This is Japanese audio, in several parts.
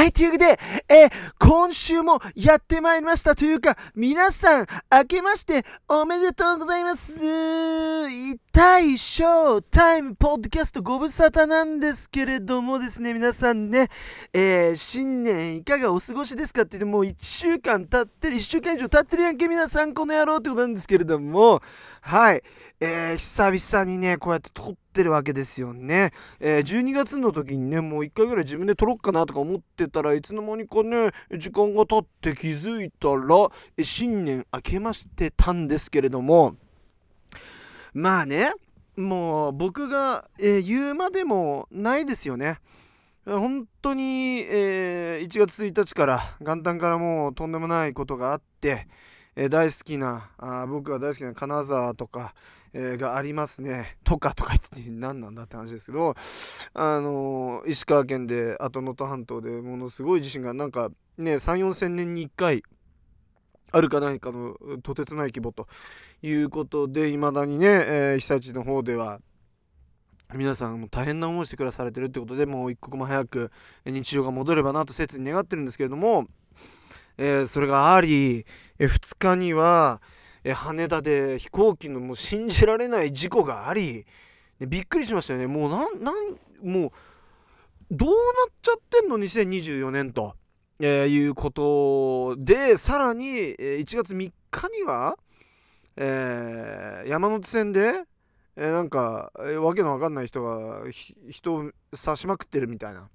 はい、というわけで、今週もやってまいりましたというか、皆さん、明けましておめでとうございます。痛いショータイムポッドキャストご無沙汰なんですけれどもですね、皆さんね、新年いかがお過ごしですかって言ってもう1週間経ってる、1週間以上経ってるやんけ、皆さんこの野郎ってことなんですけれども、はい、久々にね、こうやって撮ってるわけですよね。12月の時にね、もう1回ぐらい自分で撮ろっかなとか思ってたらいつの間にかね、時間が経って気づいたら、新年明けましてたんですけれども、まあね、もう僕が、言うまでもないですよね。本当に、1月1日から元旦からもうとんでもないことがあって、大好きな僕が大好きな金沢とか、がありますねとか言って何なんだって話ですけど、石川県で能登半島でものすごい地震がなんかね3、4千年に1回あるかないかのとてつない規模ということで、いまだにね、被災地の方では皆さんも大変な思いして暮らされてるってことで、もう一刻も早く日常が戻ればなと切に願ってるんですけれども、それがあり、2日には羽田で飛行機のもう信じられない事故があり、びっくりしましたよね。もうもうどうなっちゃってんの2024年と、いうことで、さらに、1月3日には、山手線で、なんか、わけのわかんない人が人を刺しまくってるみたいな、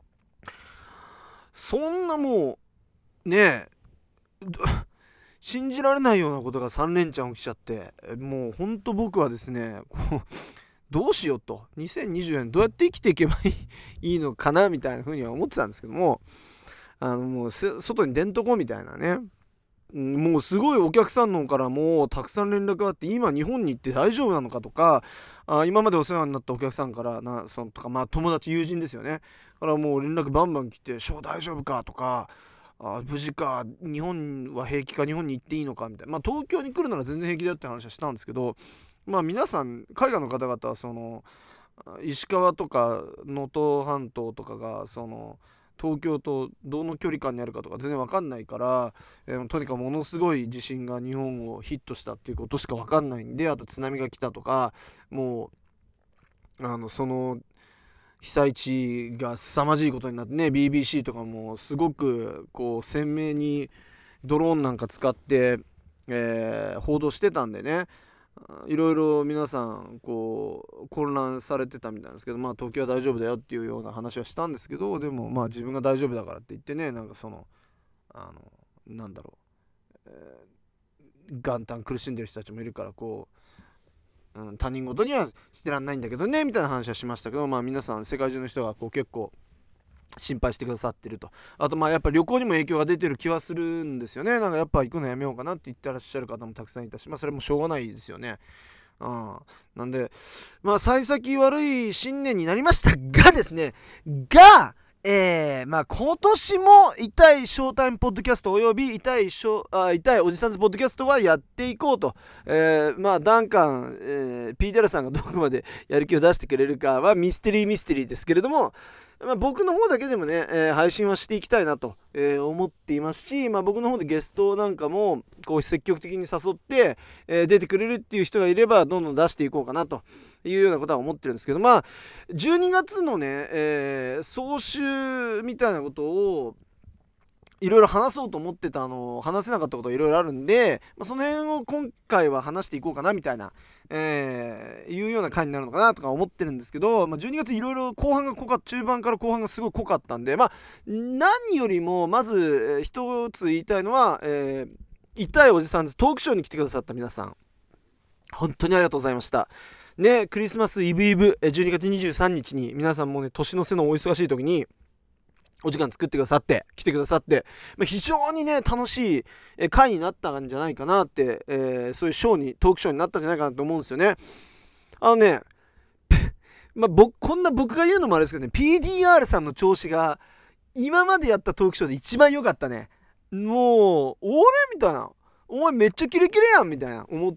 そんなもうね信じられないようなことが3連チャン起きちゃって、もうほんと僕はですねどうしようと、2020年どうやって生きていけばいいのかなみたいな風には思ってたんですけども、もう外に出んとこみたいなね、もうすごいお客さんの方からもたくさん連絡があって、今日本に行って大丈夫なのかとか、今までお世話になったお客さんからとか、まあ友達友人ですよねからもう連絡バンバン来て、ショー大丈夫かとか、無事か、日本は平気か、日本に行っていいのかみたいな、まあ東京に来るなら全然平気だよって話はしたんですけど、まあ皆さん海外の方々はその石川とか能登半島とかがその東京とどの距離感にあるかとか全然わかんないから、とにかくものすごい地震が日本をヒットしたっていうことしかわかんないんで、あと津波が来たとか、もうその被災地が凄まじいことになってね、 BBC とかもすごくこう鮮明にドローンなんか使って、報道してたんでね、いろいろ皆さんこう混乱されてたみたいなんですけど、まあ東京は大丈夫だよっていうような話はしたんですけど、でもまあ自分が大丈夫だからって言ってね、なんかそのなんだろう、元旦苦しんでる人たちもいるからこう、他人事にはしてらんないんだけどねみたいな話はしましたけど、まあ皆さん世界中の人がこう結構心配してくださってると。あとまあやっぱ旅行にも影響が出てる気はするんですよね。なんかやっぱ行くのやめようかなって言ってらっしゃる方もたくさんいたし、まあそれもしょうがないですよね。なんでまあ幸先悪い新年になりましたがですね、まあ今年も痛いショータイムポッドキャストおよび痛いおじさんズポッドキャストはやっていこうと、まあダンカン、ピーデラさんがどこまでやる気を出してくれるかはミステリーですけれども、まあ、僕の方だけでもね、配信はしていきたいなと、思っていますし、まあ、僕の方でゲストなんかもこう積極的に誘って、出てくれるっていう人がいればどんどん出していこうかなというようなことは思ってるんですけど、まあ12月のね、総集みたいなことをいろいろ話そうと思ってた話せなかったことがいろいろあるんで、まあ、その辺を今回は話していこうかなみたいな、いうような回になるのかなとか思ってるんですけど、まあ、12月いろいろ後半が中盤から後半がすごい濃かったんで、まあ何よりもまず一つ言いたいのは、痛いおじさんズトークショーに来てくださった皆さん本当にありがとうございましたね。クリスマスイブ12月23日に皆さんもね年の瀬のお忙しい時にお時間作ってくださって来てくださって、非常にね楽しい回になったんじゃないかなって、そういうトークショーになったんじゃないかなと思うんですよね。まあこんな僕が言うのもあれですけどね、 PDR さんの調子が今までやったトークショーで一番良かったね。もう俺みたいな、お前めっちゃキレキレやんみたいな思って、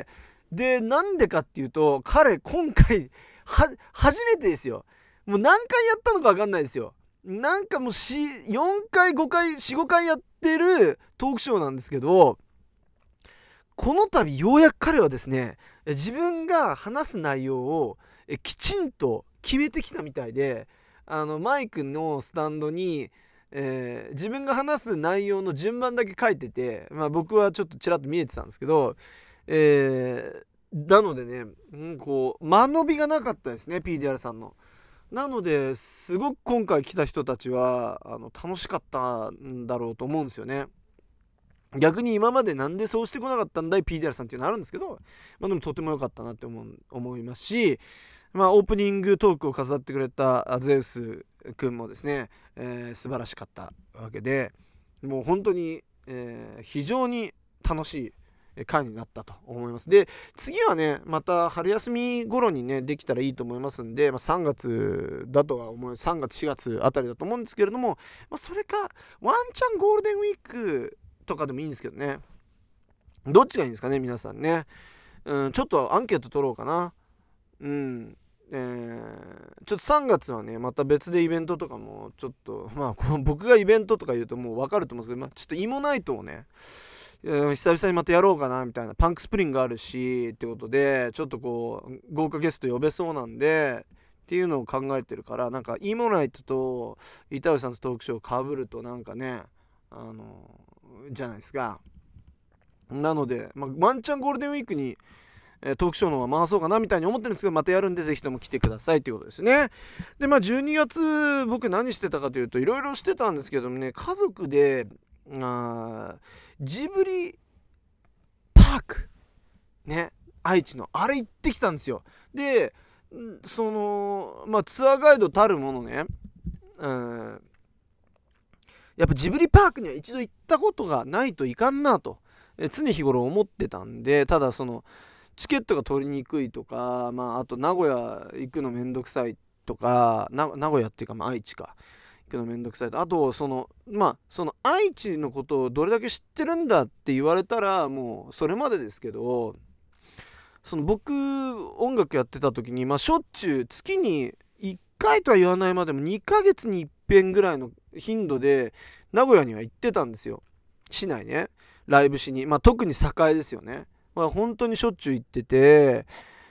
でなんでかっていうと彼今回初めてですよ。もう何回やったのか分かんないですよ。 なんかもう4回5回45回やってるトークショーなんですけど、この度ようやく彼はですね、自分が話す内容をきちんと決めてきたみたいで、マイクのスタンドに、自分が話す内容の順番だけ書いてて、僕はちょっとちらっと見えてたんですけど、なのでね、こう間延びがなかったですね、 PDR さんの。なのですごく今回来た人たちは楽しかったんだろうと思うんですよね。逆に今までなんでそうしてこなかったんだい PDR さんっていうのあるんですけど、でもとても良かったなって思いますし、オープニングトークを飾ってくれたゼウス君もですね、素晴らしかったわけで、もう本当に、非常に楽しい回になったと思います。で、次はね、また春休み頃にねできたらいいと思いますんで、3月だとは思う、3月4月あたりだと思うんですけれども、それかワンチャンゴールデンウィークとかでもいいんですけどね。どっちがいいんですかね、皆さんね。ちょっとアンケート取ろうかな。ちょっと3月はねまた別でイベントとかもちょっと僕がイベントとか言うともう分かると思うんですけど、ちょっとイモナイトをね、久々にまたやろうかなみたいな、パンクスプリングあるしってことで、ちょっとこう豪華ゲスト呼べそうなんでっていうのを考えてるから、なんかイモナイトと板尾さんのトークショーかぶるとなんかねじゃないですか。なので、ワンチャンゴールデンウィークにトークショーの方が回そうかなみたいに思ってるんですけど、またやるんでぜひとも来てくださいということですね。で12月僕何してたかというと、いろいろしてたんですけどもね、家族でジブリパークね、愛知のあれ行ってきたんですよ。でそのツアーガイドたるものね、やっぱジブリパークには一度行ったことがないといかんなと、常日頃思ってたんで、ただそのチケットが取りにくいとか、あと名古屋行くのめんどくさいとか、名古屋っていうか愛知か行くのめんどくさいと、あとその愛知のことをどれだけ知ってるんだって言われたらもうそれまでですけど、その僕音楽やってた時にしょっちゅう月に1回とは言わないまでも2ヶ月に一遍ぐらいの頻度で名古屋には行ってたんですよ、市内ね、ライブしに。特に栄ですよね。本当にしょっちゅう行ってて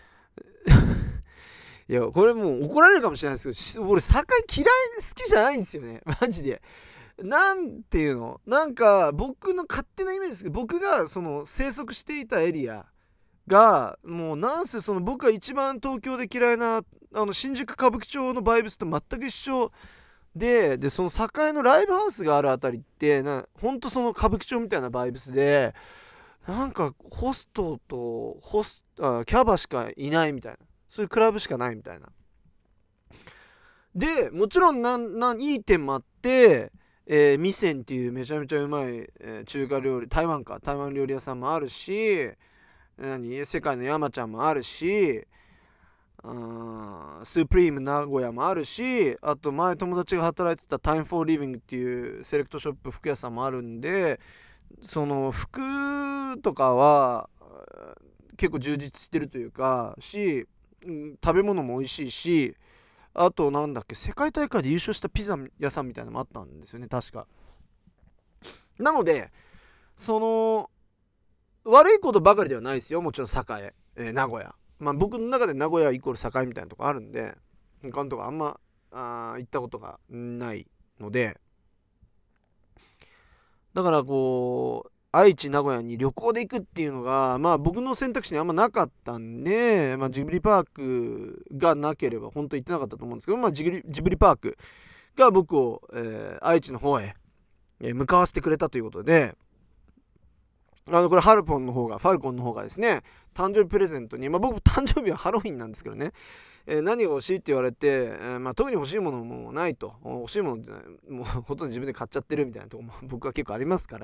いやこれもう怒られるかもしれないですけど、俺嫌い好きじゃないんですよねマジで。なんていうの、なんか僕の勝手なイメージですけど、僕がその生息していたエリアがもうなんせその僕が一番東京で嫌いな新宿歌舞伎町のバイブスと全く一緒で、その栄のライブハウスがあるあたりってほんとその歌舞伎町みたいなバイブスで、なんかホストとキャバしかいないみたいな、そういうクラブしかないみたいな。でもちろんいい点もあって、ミセンっていうめちゃめちゃうまい、中華料理、台湾料理屋さんもあるし、世界の山ちゃんもあるし、スープリーム名古屋もあるし、あと前友達が働いてたタイムフォーリビングっていうセレクトショップ服屋さんもあるんで、その服とかは結構充実してるというか食べ物も美味しいし、あとなんだっけ、世界大会で優勝したピザ屋さんみたいなのもあったんですよね確か。なのでその悪いことばかりではないですよ、もちろん栄、名古屋、僕の中で名古屋イコール栄みたいなとこあるんで、他のとこあんま行ったことがないので、だからこう愛知名古屋に旅行で行くっていうのが僕の選択肢にあんまなかったんで、ジブリパークがなければ本当行ってなかったと思うんですけど、ジブリパークが僕を、愛知の方へ、向かわせてくれたということで、これファルコンの方がですね、誕生日プレゼントに、僕誕生日はハロウィンなんですけどね、何が欲しいって言われて、特に欲しいものもないと、欲しいものってもうほとんど自分で買っちゃってるみたいなところも僕は結構ありますから、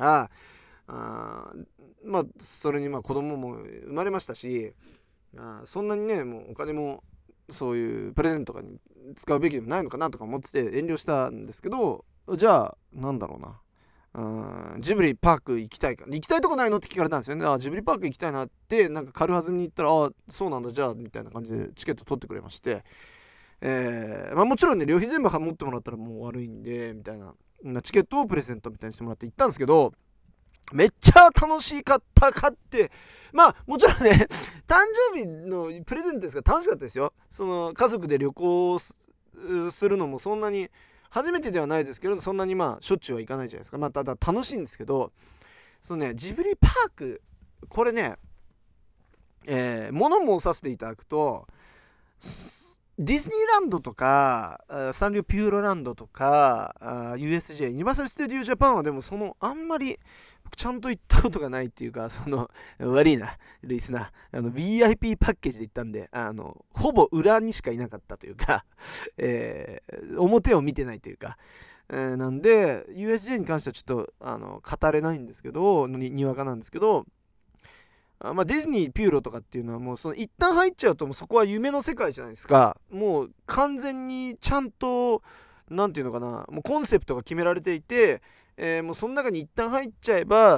それに子供も生まれましたし、そんなにねもうお金もそういうプレゼントとかに使うべきでもないのかなとか思ってて遠慮したんですけど、じゃあなんだろうな、ジブリパーク行きたいとこないのって聞かれたんですよね。ジブリパーク行きたいなってなんか軽はずみに言ったら、そうなんだじゃあみたいな感じでチケット取ってくれまして、 まあもちろんね、旅費全部持ってもらったらもう悪いんでみたいなチケットをプレゼントみたいにしてもらって行ったんですけど、めっちゃ楽しかったかって、まあもちろんね誕生日のプレゼントですから楽しかったですよ。その家族で旅行するのもそんなに初めてではないですけど、そんなにまあしょっちゅうは行かないじゃないですか。まあただ楽しいんですけど、そのねジブリパーク、これね物申させていただくと、ディズニーランドとかサンリオピューロランドとかUSJ ユニバーサル・スタジオ・ジャパンはでもそのあんまり僕ちゃんと行ったことがないっていうか、その悪いなルイスなVIP パッケージで行ったんで、ほぼ裏にしかいなかったというか表を見てないというか、なんで USJ に関してはちょっと語れないんですけど、にわかなんですけど、まあ、ディズニーピューロとかっていうのはもうその一旦入っちゃうともうそこは夢の世界じゃないですか。もう完全にちゃんとなんていうのかな、もうコンセプトが決められていて、もうその中に一旦入っちゃえば、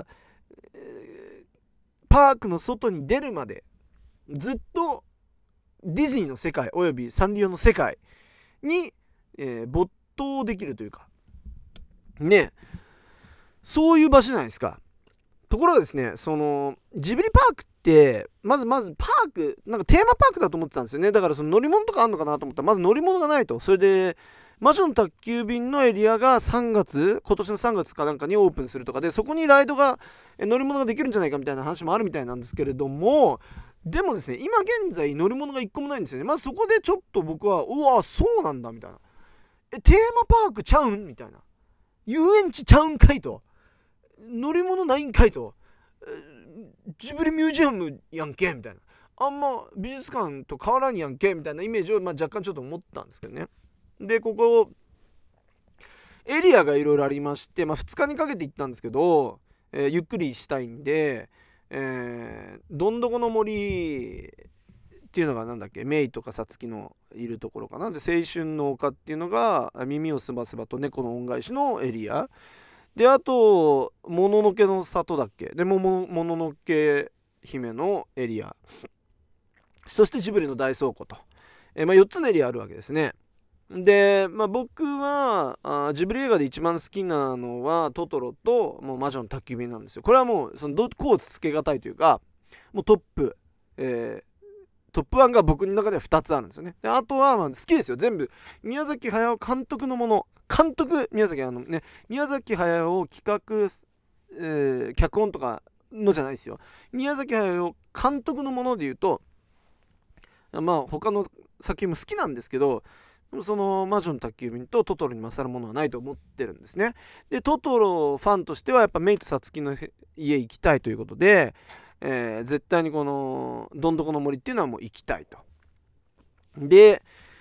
パークの外に出るまでずっとディズニーの世界およびサンリオの世界に、没頭できるというかね、そういう場所じゃないですか。ところがですね、そのジブリパークってまずパークなんかテーマパークだと思ってたんですよね。だからその乗り物とかあんのかなと思ったらまず乗り物がないと。それで魔女の宅急便のエリアが今年の3月かなんかにオープンするとかで、そこにライドが乗り物ができるんじゃないかみたいな話もあるみたいなんですけれども、でもですね今現在乗り物が1個もないんですよね。まずそこでちょっと僕はうわそうなんだみたいな、テーマパークちゃうんみたいな、遊園地ちゃうんかいと、乗り物ないんかいと、ジブリミュージアムやんけみたいな、あんま美術館と変わらんやんけみたいなイメージを、まあ、若干ちょっと思ったんですけどね。でここエリアがいろいろありまして、まあ、2日にかけて行ったんですけど、ゆっくりしたいんで、どんどこの森っていうのがなんだっけ、メイとかサツキのいるところかな。で青春の丘っていうのが耳をすばすばと猫の恩返しのエリアで、あともののけの里だっけでもののけ姫のエリア、そしてジブリの大倉庫と、まあ、4つのエリアあるわけですね。で、まあ、僕はジブリ映画で一番好きなのはトトロともう魔女の宅急便なんですよ。これはもうそのどこをつけがたいというか、もうトップ、トップ1が僕の中では2つあるんですよね。であとはまあ好きですよ全部。宮崎駿監督のもの、宮崎駿を企画、脚本とかのじゃないですよ。宮崎駿監督のもので言うと、まあ他の作品も好きなんですけど、その魔女の宅急便とトトロに勝るものはないと思ってるんですね。でトトロファンとしてはやっぱメイとサツキの家行きたいということで、絶対にこのどんどこの森っていうのはもう行きたいと。で、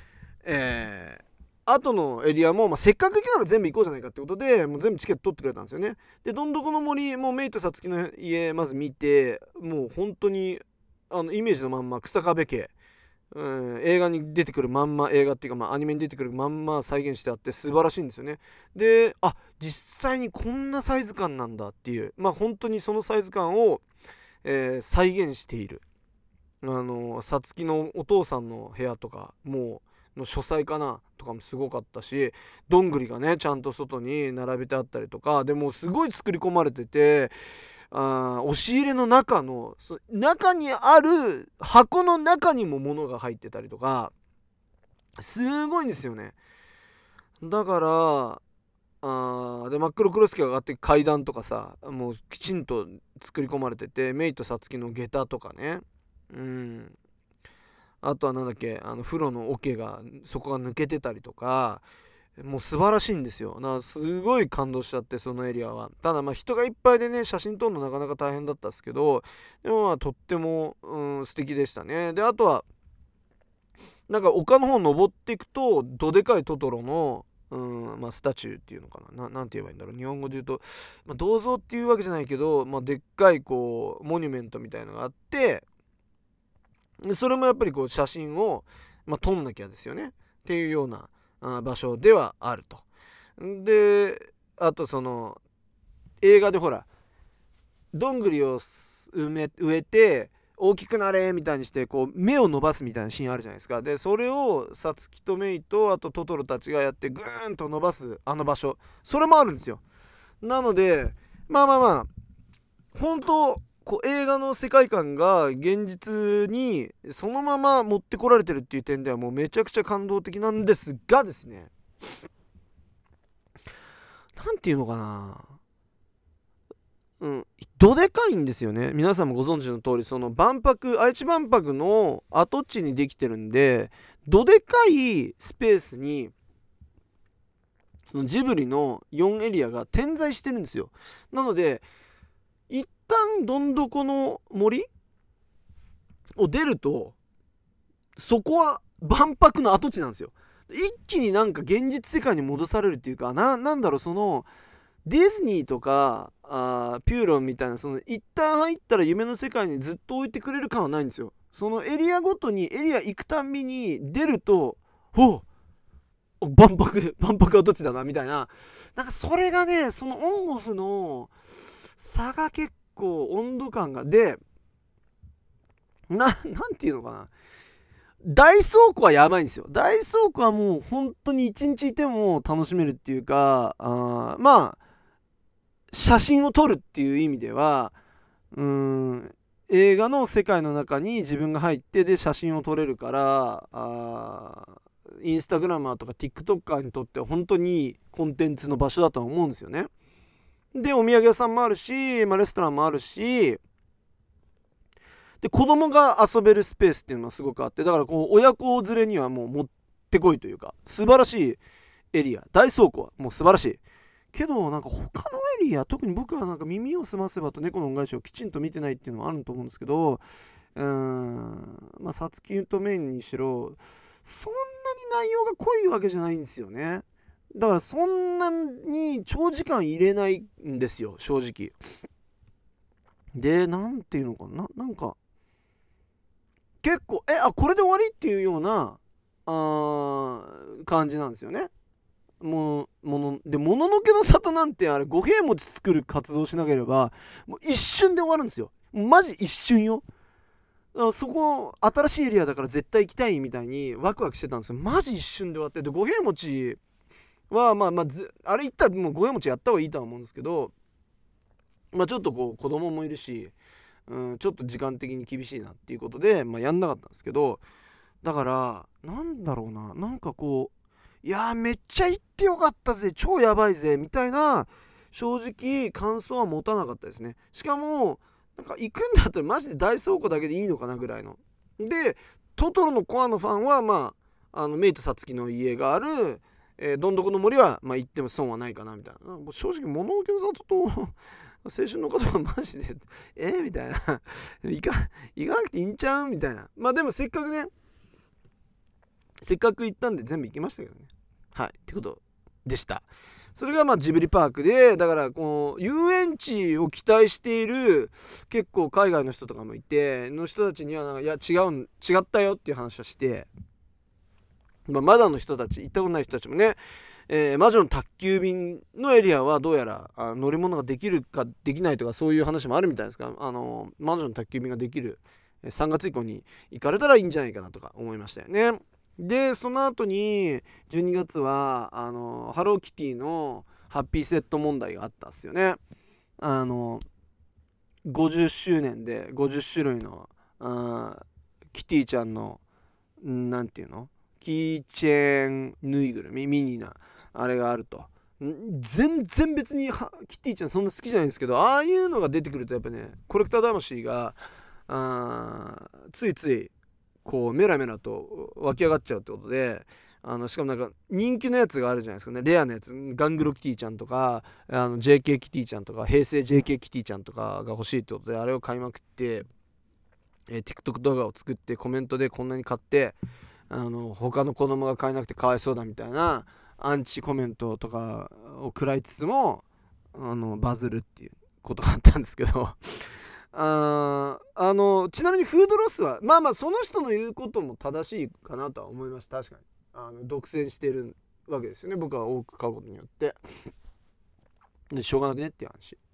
後のエリアも、まあ、せっかく行くなら全部行こうじゃないかってことでもう全部チケット取ってくれたんですよね。でどんどこの森もメイとサツキの家まず見て、もう本当にイメージのまんま草壁家、映画に出てくるまんま、映画っていうかまあアニメに出てくるまんま再現してあって素晴らしいんですよね。で実際にこんなサイズ感なんだっていう、まあ本当にそのサイズ感を、再現している。さつきのお父さんの部屋とかもうの書斎かなとかもすごかったし、どんぐりがねちゃんと外に並べてあったりとかでもすごい作り込まれてて、押し入れの中の中にある箱の中にも物が入ってたりとかすごいんですよね。だからで真っ黒クロスケが上がって階段とかさ、もうきちんと作り込まれてて、メイとサツキの下駄とかね、あとはなんだっけ、風呂の桶がそこが抜けてたりとか、もう素晴らしいんですよ。すごい感動しちゃって、そのエリアは。ただまあ人がいっぱいでね写真撮るのなかなか大変だったんですけど、でもまあとっても、素敵でしたね。であとはなんか丘の方登っていくとどでかいトトロのまあ、スタチューっていうのかなんて言えばいいんだろう、日本語で言うと、まあ、銅像っていうわけじゃないけど、まあ、でっかいこうモニュメントみたいのがあって、それもやっぱりこう写真を、まあ、撮んなきゃですよねっていうような場所ではあると。であとその映画でほらどんぐりを植えて大きくなれみたいにしてこう目を伸ばすみたいなシーンあるじゃないですか。でそれをサツキとメイとあとトトロたちがやってグーンと伸ばすあの場所、それもあるんですよ。なのでまあまあまあ本当こう映画の世界観が現実にそのまま持ってこられてるっていう点ではもうめちゃくちゃ感動的なんですがですね、なんていうのかな、どでかいんですよね。皆さんもご存知の通り、その万博、愛知万博の跡地にできてるんで、どでかいスペースにそのジブリの4エリアが点在してるんですよ。なので一旦どんどこの森を出ると、そこは万博の跡地なんですよ。一気になんか現実世界に戻されるっていうか、なんだろう、そのディズニーとかピューロンみたいな、その一旦入ったら夢の世界にずっと置いてくれる感はないんですよ。そのエリアごとにエリア行くたんびに出ると、ほう万博跡地だなみたいな、なんかそれがね、そのオンオフの差が結構温度感がで、なんていうのかな、大倉庫はやばいんですよ。大倉庫はもう本当に一日いても楽しめるっていうか、まあ写真を撮るっていう意味では映画の世界の中に自分が入ってで写真を撮れるから、インスタグラマーとか TikToker にとっては本当にいいコンテンツの場所だとは思うんですよね。でお土産屋さんもあるし、レストランもあるし、で子供が遊べるスペースっていうのがすごくあって、だからこう親子連れにはもうもってこいというか素晴らしいエリア、大倉庫はもう素晴らしいけど、なんか他のエリア、特に僕はなんか耳をすませばと猫の恩返しをきちんと見てないっていうのはあると思うんですけど、まあサツキとメインにしろそんなに内容が濃いわけじゃないんですよね。だからそんなに長時間入れないんですよ正直。でなんていうのかな、なんか結構これで終わりっていうような感じなんですよね。もののけの里なんてあれ五平餅作る活動しなければもう一瞬で終わるんですよ。マジ一瞬よ。そこ新しいエリアだから絶対行きたいみたいにワクワクしてたんですよ。マジ一瞬で終わって、で五平餅はあれ行ったらもう五平餅やった方がいいとは思うんですけど、ちょっとこう子供もいるし、ちょっと時間的に厳しいなっていうことで、やんなかったんですけど、だからなんだろうな、なんかこう、いやーめっちゃ行ってよかったぜ超やばいぜみたいな正直感想は持たなかったですね。しかもなんか行くんだったらマジで大倉庫だけでいいのかなぐらいの。でトトロのコアのファンはメイとサツキの家がある、どんどこの森は行っても損はないかなみたいな。もう正直もののけの里と青春の方はマジでみたいな行かなくていいんちゃうみたいな。でもせっかく行ったんで全部行きましたけどね。はいってことでした。それがジブリパークで、だからこう遊園地を期待している結構海外の人とかもいての人たちには、いや違ったよっていう話をして、まだの人たち、行ったことない人たちもね、魔女の宅急便のエリアはどうやら乗り物ができるかできないとかそういう話もあるみたいですが、魔女の宅急便ができる3月以降に行かれたらいいんじゃないかなとか思いましたよね。でその後に12月はハローキティのハッピーセット問題があったんですよね。50周年で50種類のキティちゃんのなんていうの、キーチェーンぬいぐるみミニなあれがあると。全然別にキティちゃんそんな好きじゃないんですけど、ああいうのが出てくるとやっぱねコレクター魂がついついこうメラメラと湧き上がっちゃうってことで、しかもなんか人気のやつがあるじゃないですかね、レアなやつ、ガングロキティちゃんとかJK キティちゃんとか平成 JK キティちゃんとかが欲しいってことであれを買いまくって、TikTok 動画を作ってコメントでこんなに買って他の子供が買えなくてかわいそうだみたいなアンチコメントとかを食らいつつもバズるっていうことがあったんですけどちなみにフードロスはその人の言うことも正しいかなとは思います。確かに独占してるわけですよね、僕は多く買うことによって。でしょうがなくねっていう話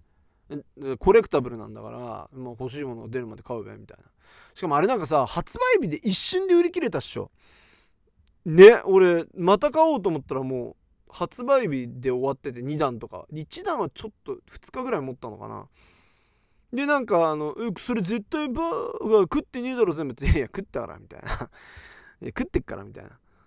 コレクタブルなんだから、もう欲しいものが出るまで買うべみたいな。しかもあれなんかさ、発売日で一瞬で売り切れたっしょ。ね、俺また買おうと思ったらもう発売日で終わってて、2弾とか1弾はちょっと2日ぐらい持ったのかな。でなんかそれ絶対食ってねえだろ全部って、いや食ったからみたいないや食ってっからみたいな。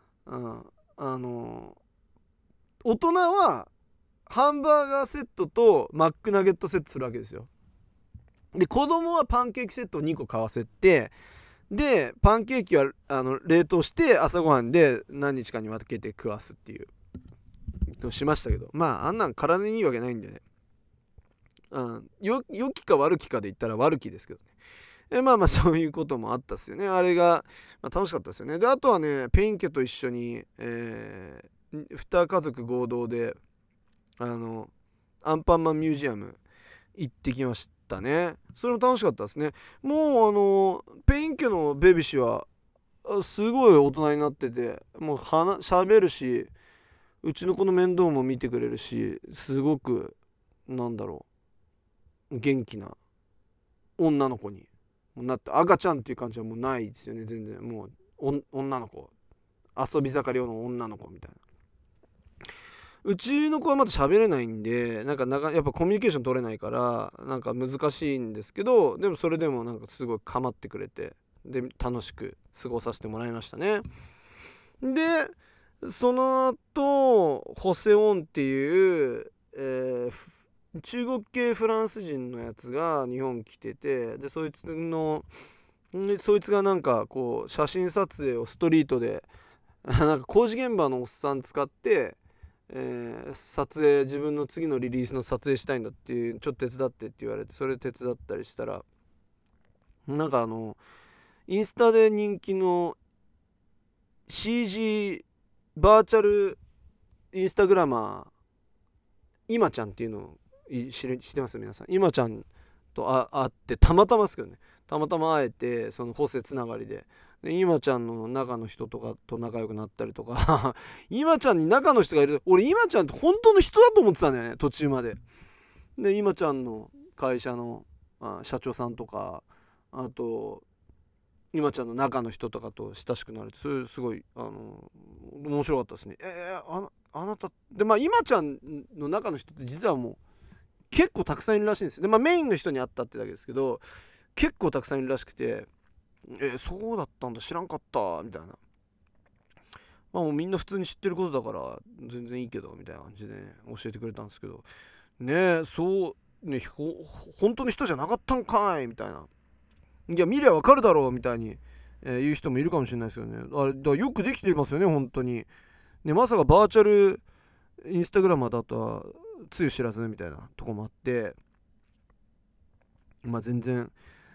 大人はハンバーガーセットとマックナゲットセットするわけですよ。で子供はパンケーキセットを2個買わせて、でパンケーキは冷凍して朝ごはんで何日かに分けて食わすっていうのをしましたけど、まああんなん体にいいわけないんでね、良きか悪きかで言ったら悪きですけどね。まあまあそういうこともあったっすよね。あれが、楽しかったですよね。であとはね、ペイン家と一緒に、2家族合同でアンパンマンミュージアム行ってきましたね。それも楽しかったですね。もうペイン家のベビシはすごい大人になってて、もう喋るし、うちの子の面倒も見てくれるし、すごくなんだろう、元気な女の子になって、赤ちゃんっていう感じはもうないですよね。全然もう女の子、遊び盛りの女の子みたいな。うちの子はまだ喋れないんで、やっぱコミュニケーション取れないからなんか難しいんですけど、でもそれでもなんかすごい構ってくれて、で楽しく過ごさせてもらいましたね。でその後ホセオンっていう、中国系フランス人のやつが日本来てて、でそいつがなんかこう写真撮影をストリートでなんか工事現場のおっさん使って、撮影、自分の次のリリースの撮影したいんだっていう、ちょっと手伝ってって言われて、それ手伝ったりしたら、なんかインスタで人気の CG バーチャルインスタグラマー今ちゃんっていうのを知ってます皆さん。今ちゃんと会って、たまたまですけどね、たまたま会えて、そのホセつながりで今ちゃんの中の人とかと仲良くなったりとか今ちゃんに中の人がいる。俺今ちゃんって本当の人だと思ってたんだよね、途中まで。で今ちゃんの会社の社長さんとか、あと今ちゃんの中の人とかと親しくなれて、それすごい面白かったですね。あなたで、今ちゃんの中の人って実はもう結構たくさんいるらしいんですよ。でメインの人に会ったってだけですけど、結構たくさんいるらしくて、そうだったんだ知らんかったみたいな。もうみんな普通に知ってることだから全然いいけどみたいな感じで、ね、教えてくれたんですけどね。そうね、本当の人じゃなかったんかいみたいな。いや見りゃわかるだろうみたいに、言う人もいるかもしれないですよね。あれだからよくできてますよね本当にね。まさかバーチャルインスタグラマーだとはつゆ知らずみたいなとこもあって、全然、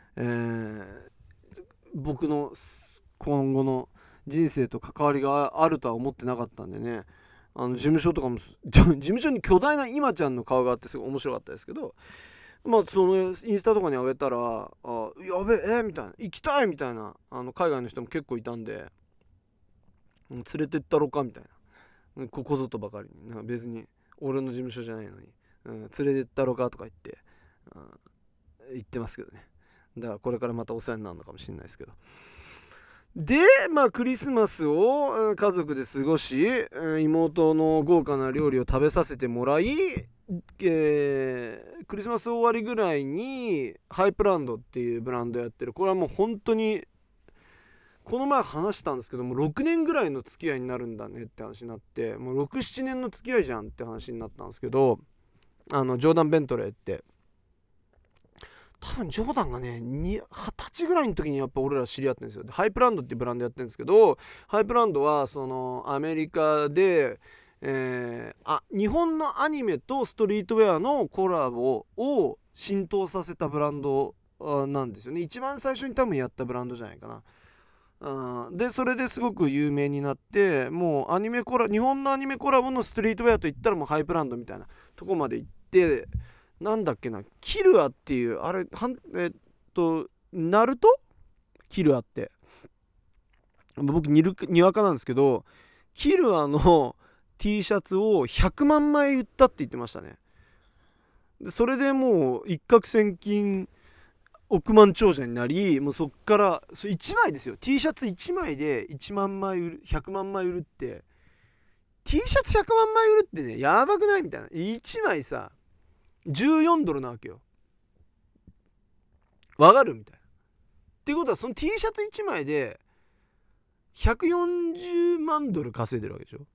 僕の今後の人生と関わりがあるとは思ってなかったんでね。事務所とかも事務所に巨大な今ちゃんの顔があってすごい面白かったですけど、そのインスタとかに上げたらやべえみたいな、行きたいみたいな海外の人も結構いたんで、連れてったろかみたいな、ここぞとばかりに別に俺の事務所じゃないのに、連れてったろかとか言って、言ってますけどね。だからこれからまたお世話になるのかもしれないですけど。でクリスマスを家族で過ごし、妹の豪華な料理を食べさせてもらい、クリスマス終わりぐらいにハイプランドっていうブランドやってる、これはもう本当にこの前話したんですけども、6年ぐらいの付き合いになるんだねって話になって、もう 6,7 年の付き合いじゃんって話になったんですけど、ジョーダン・ベントレーって多分ジョーダンがね20歳ぐらいの時にやっぱ俺ら知り合ってるんですよ。でハイプランドっていうブランドやってるんですけど、ハイプランドはそのアメリカで、日本のアニメとストリートウェアのコラボを浸透させたブランドなんですよね。一番最初に多分やったブランドじゃないかな。でそれですごく有名になって、もう日本のアニメコラボのストリートウェアといったらもうハイプランドみたいなとこまで行って、なんだっけな、キルアっていうあれナルトキルアって僕にわかなんですけど、キルアの T シャツを100万枚売ったって言ってましたね。 でそれでもう一攫千金億万長者になり、もうそっから1枚ですよ、 T シャツ1枚で1万枚売る、100万枚売るって、 T シャツ100万枚売るってね、やばくないみたいな。1枚さ14ドルなわけよ。わかるみたいな。っていうことはその T シャツ1枚で140万ドル稼いでるわけでしょ。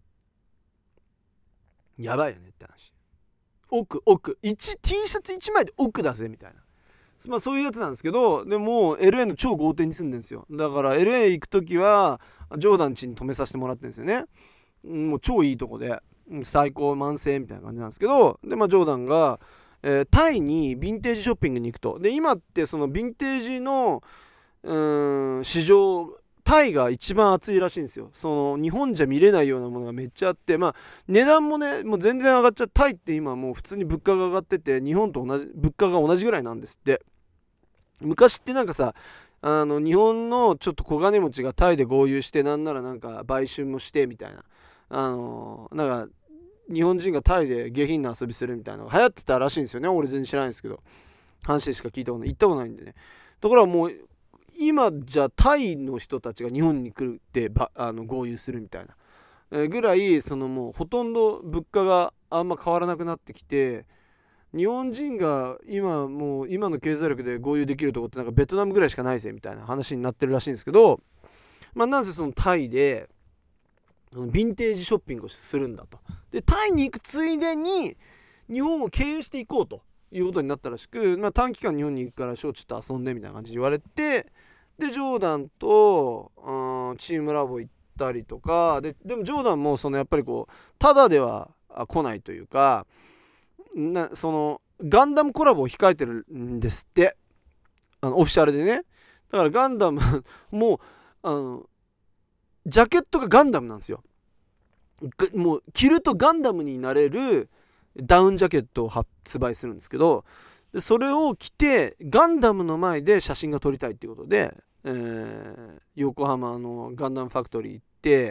やばいよねって話。億 T シャツ1枚で億だぜみたいな。まあそういうやつなんですけど、でも LA の超豪邸に住んでるんですよ。だから LA 行く時はジョーダン家に泊めさせてもらってるんですよね。もう超いいとこで最高満載みたいな感じなんですけど、でまあジョーダンが、タイにヴィンテージショッピングに行くと。で今ってそのヴィンテージの市場、タイが一番熱いらしいんですよ。その日本じゃ見れないようなものがめっちゃあって、まあ値段もねもう全然上がっちゃう。タイって今もう普通に物価が上がってて、日本と同じ物価が同じぐらいなんですって。昔ってなんかさ、日本のちょっと小金持ちがタイで豪遊して、なんならなんか売春もしてみたいな、なんか日本人がタイで下品な遊びするみたいなのが流行ってたらしいんですよね。俺全然知らないんですけど、話しか聞いたことない、行ったことないんでね。だからもう今じゃタイの人たちが日本に来るって豪遊するみたいな、ぐらい、そのもうほとんど物価があんま変わらなくなってきて、日本人が今の経済力で豪遊できるとこってなんかベトナムぐらいしかないぜみたいな話になってるらしいんですけど、まあなぜそのタイでヴィンテージショッピングをするんだと。でタイに行くついでに日本を経由していこうということになったらしく、まあ、短期間日本に行くからちょっと遊んでみたいな感じで言われて、でジョーダンとチームラボ行ったりとかでもジョーダンもそのやっぱりこうただでは来ないというか、そのガンダムコラボを控えてるんですって、オフィシャルでね。だからガンダムもうジャケットがガンダムなんですよ。もう着るとガンダムになれるダウンジャケットを発売するんですけど、でそれを着てガンダムの前で写真が撮りたいっていうことで、横浜のガンダムファクトリー行って、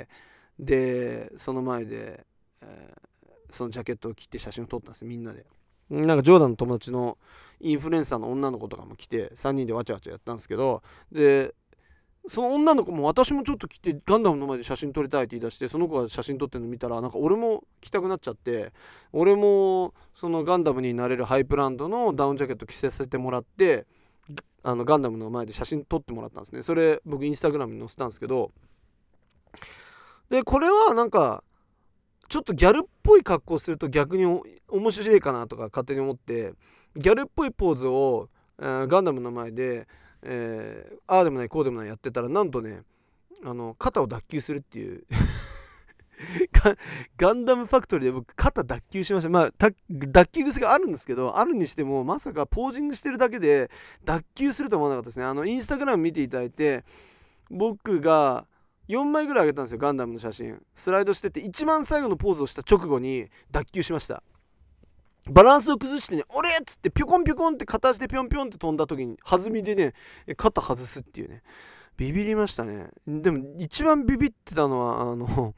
でその前で、そのジャケットを着て写真を撮ったんですよ、みんなで。なんかジョーダンの友達のインフルエンサーの女の子とかも来て3人でわちゃわちゃやったんですけど、でその女の子も私もちょっと来てガンダムの前で写真撮りたいって言い出して、その子が写真撮ってるの見たらなんか俺も着たくなっちゃって、俺もそのガンダムになれるハイプランドのダウンジャケット着させてもらって、ガンダムの前で写真撮ってもらったんですね。それ僕インスタグラムに載せたんですけど、でこれはなんかちょっとギャルっぽい格好すると逆に面白いかなとか勝手に思って、ギャルっぽいポーズを、ガンダムの前で、ああでもないこうでもないやってたら、なんとね肩を脱臼するっていうガンダムファクトリーで僕肩脱臼しました。まあ脱臼癖があるんですけど、あるにしてもまさかポージングしてるだけで脱臼すると思わなかったですね。インスタグラム見ていただいて、僕が4枚ぐらい上げたんですよ、ガンダムの写真。スライドしてて一番最後のポーズをした直後に脱臼しました。バランスを崩してね、俺っつってピョコンピョコンって片足でピョンピョンって飛んだ時に弾みでね、肩外すっていうね、ビビりましたね。でも一番ビビってたのは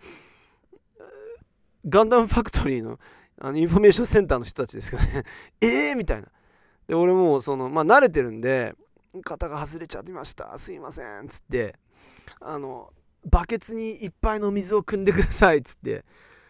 ガンダムファクトリーのインフォメーションセンターの人たちですけどねみたいな。で俺もまあ慣れてるんで、肩が外れちゃってました、すいませんっつって、バケツにいっぱいの水を汲んでくださいっつって、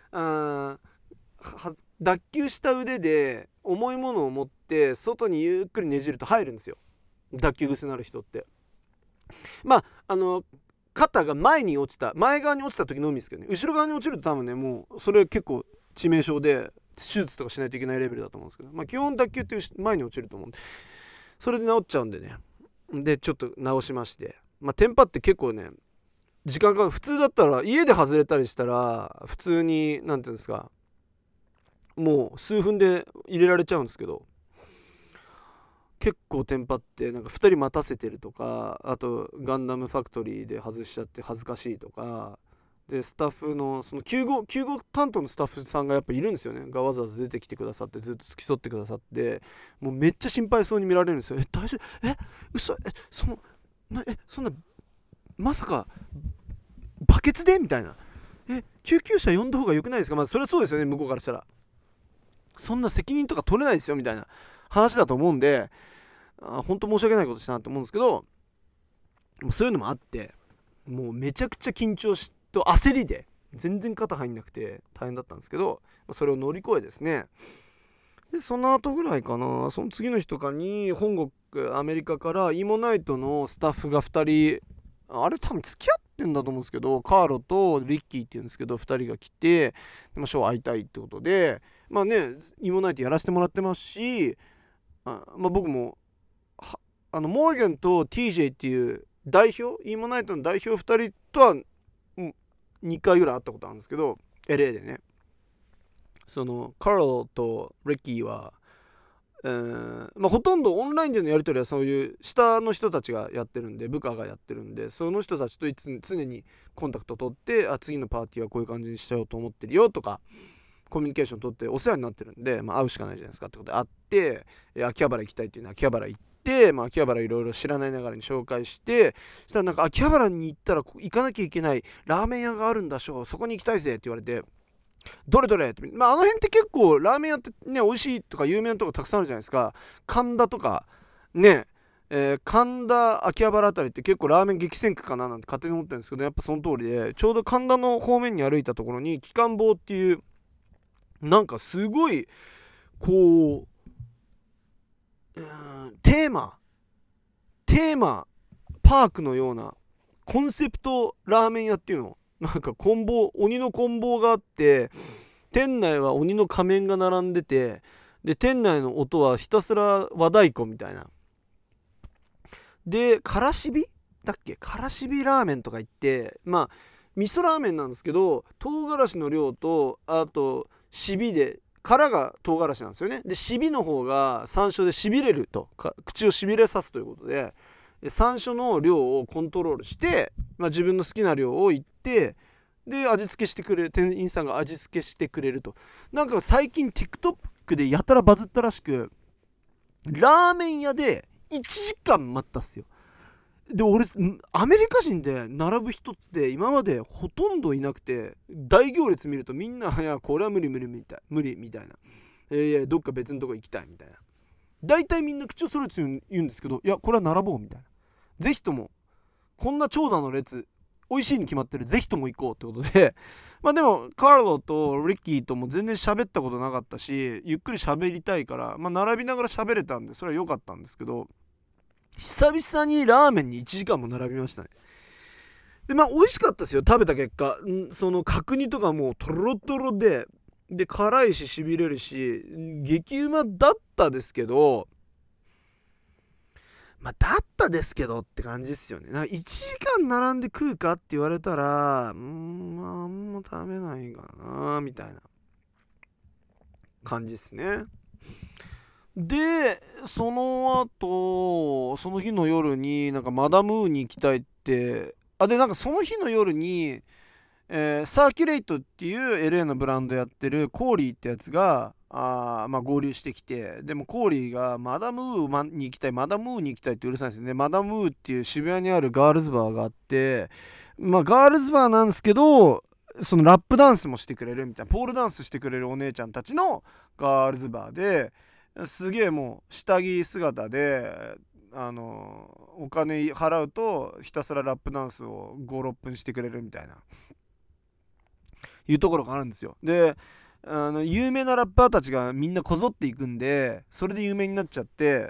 脱臼した腕で重いものを持って外にゆっくりねじると入るんですよ、脱臼癖のある人って。まあ肩が前側に落ちた時のみですけどね、後ろ側に落ちると多分ねもうそれ結構致命傷で手術とかしないといけないレベルだと思うんですけど、まあ基本脱臼って前に落ちると思うんで、それで治っちゃうんでね。でちょっと直しまして、まあテンパって結構ね時間かかる。普通だったら家で外れたりしたら普通になんていうんですか、もう数分で入れられちゃうんですけど、結構テンパってなんか2人待たせてるとか、あとガンダムファクトリーで外しちゃって恥ずかしいとかで、スタッフのその救護担当のスタッフさんがやっぱいるんですよね、がわざわざ出てきてくださって、ずっと付き添ってくださって、もうめっちゃ心配そうに見られるんですよ。大丈夫、嘘、そんなまさかバケツでみたいな、救急車呼んだ方が良くないですか。まあそれはそうですよね、向こうからしたら。 そんな責任とか取れないですよみたいな話だと思うんで、本当申し訳ないことしたなと思うんですけど、そういうのもあって、もうめちゃくちゃ緊張と焦りで全然肩入んなくて大変だったんですけど、それを乗り越えですね、でその後ぐらいかな、その次の日とかに本国アメリカからイモナイトのスタッフが2人、あれ多分付き合ってんだと思うんですけど、カーロとリッキーっていうんですけど、2人が来て、ショー会いたいってことで、イモナイトやらせてもらってますし、僕もモーガンと TJ っていう代表、イモナイトの代表2人とは2回ぐらい会ったことあるんですけど、 LA でね、そのカーロとリッキーは、ほとんどオンラインでのやり取りはそういう下の人たちがやってるんで、部下がやってるんで、その人たちと常にコンタクト取って、次のパーティーはこういう感じにしちゃおうと思ってるよとか、コミュニケーション取ってお世話になってるんで、会うしかないじゃないですかってことで会って、秋葉原行きたいっていうのは秋葉原行って、秋葉原いろいろ知らないながらに紹介して、そしたら秋葉原に行ったら行かなきゃいけないラーメン屋があるんだしょ、そこに行きたいぜって言われて、どれどれって、あの辺って結構ラーメン屋ってね、美味しいとか有名なとこたくさんあるじゃないですか。神田とかね、神田秋葉原あたりって結構ラーメン激戦区かななんて勝手に思ってるんですけど、やっぱその通りで、ちょうど神田の方面に歩いたところに機関坊っていう、すごいこう、テーマパークのようなコンセプトラーメン屋っていうの、鬼の棍棒があって、店内は鬼の仮面が並んでて、で店内の音はひたすら和太鼓みたいなで、からしびだっけ、からしびラーメンとか言って、味噌ラーメンなんですけど、唐辛子の量と、あとしびで、殻が唐辛子なんですよね。でしびの方が山椒でしびれると、口をしびれさすということで、山椒の量をコントロールして、自分の好きな量を言って、で味付けしてくれる、店員さんが味付けしてくれると。最近 TikTok でやたらバズったらしく、ラーメン屋で1時間待ったっすよ。で俺アメリカ人で並ぶ人って今までほとんどいなくて、大行列見るとみんな、いやこれは無理みたいな、どっか別のとこ行きたいみたいな、大体みんな口を揃えて言うんですけど、いやこれは並ぼうみたいな、ぜひともこんな長蛇の列美味しいに決まってる、ぜひとも行こうってことででもカーロとリッキーとも全然喋ったことなかったし、ゆっくり喋りたいから、並びながら喋れたんでそれは良かったんですけど、久々にラーメンに1時間も並びましたね。で美味しかったですよ、食べた結果。その角煮とかもうトロトロで辛いししびれるし激うまだったですけど、って感じですよね。1時間並んで食うかって言われたら、あんま食べないかなみたいな感じですね。でその後その日の夜にマダムーに行きたいって、その日の夜に、サーキュレイトっていう LA のブランドやってるコーリーってやつが合流してきて、でもコーリーがマダムーに行きたいってうるさいんですよね。マダムーっていう渋谷にあるガールズバーがあって、ガールズバーなんですけど、そのラップダンスもしてくれるみたいな、ポールダンスしてくれるお姉ちゃんたちのガールズバーで、すげえもう下着姿でお金払うとひたすらラップダンスを5、6分してくれるみたいないうところがあるんですよ。で有名なラッパーたちがみんなこぞっていくんで、それで有名になっちゃって、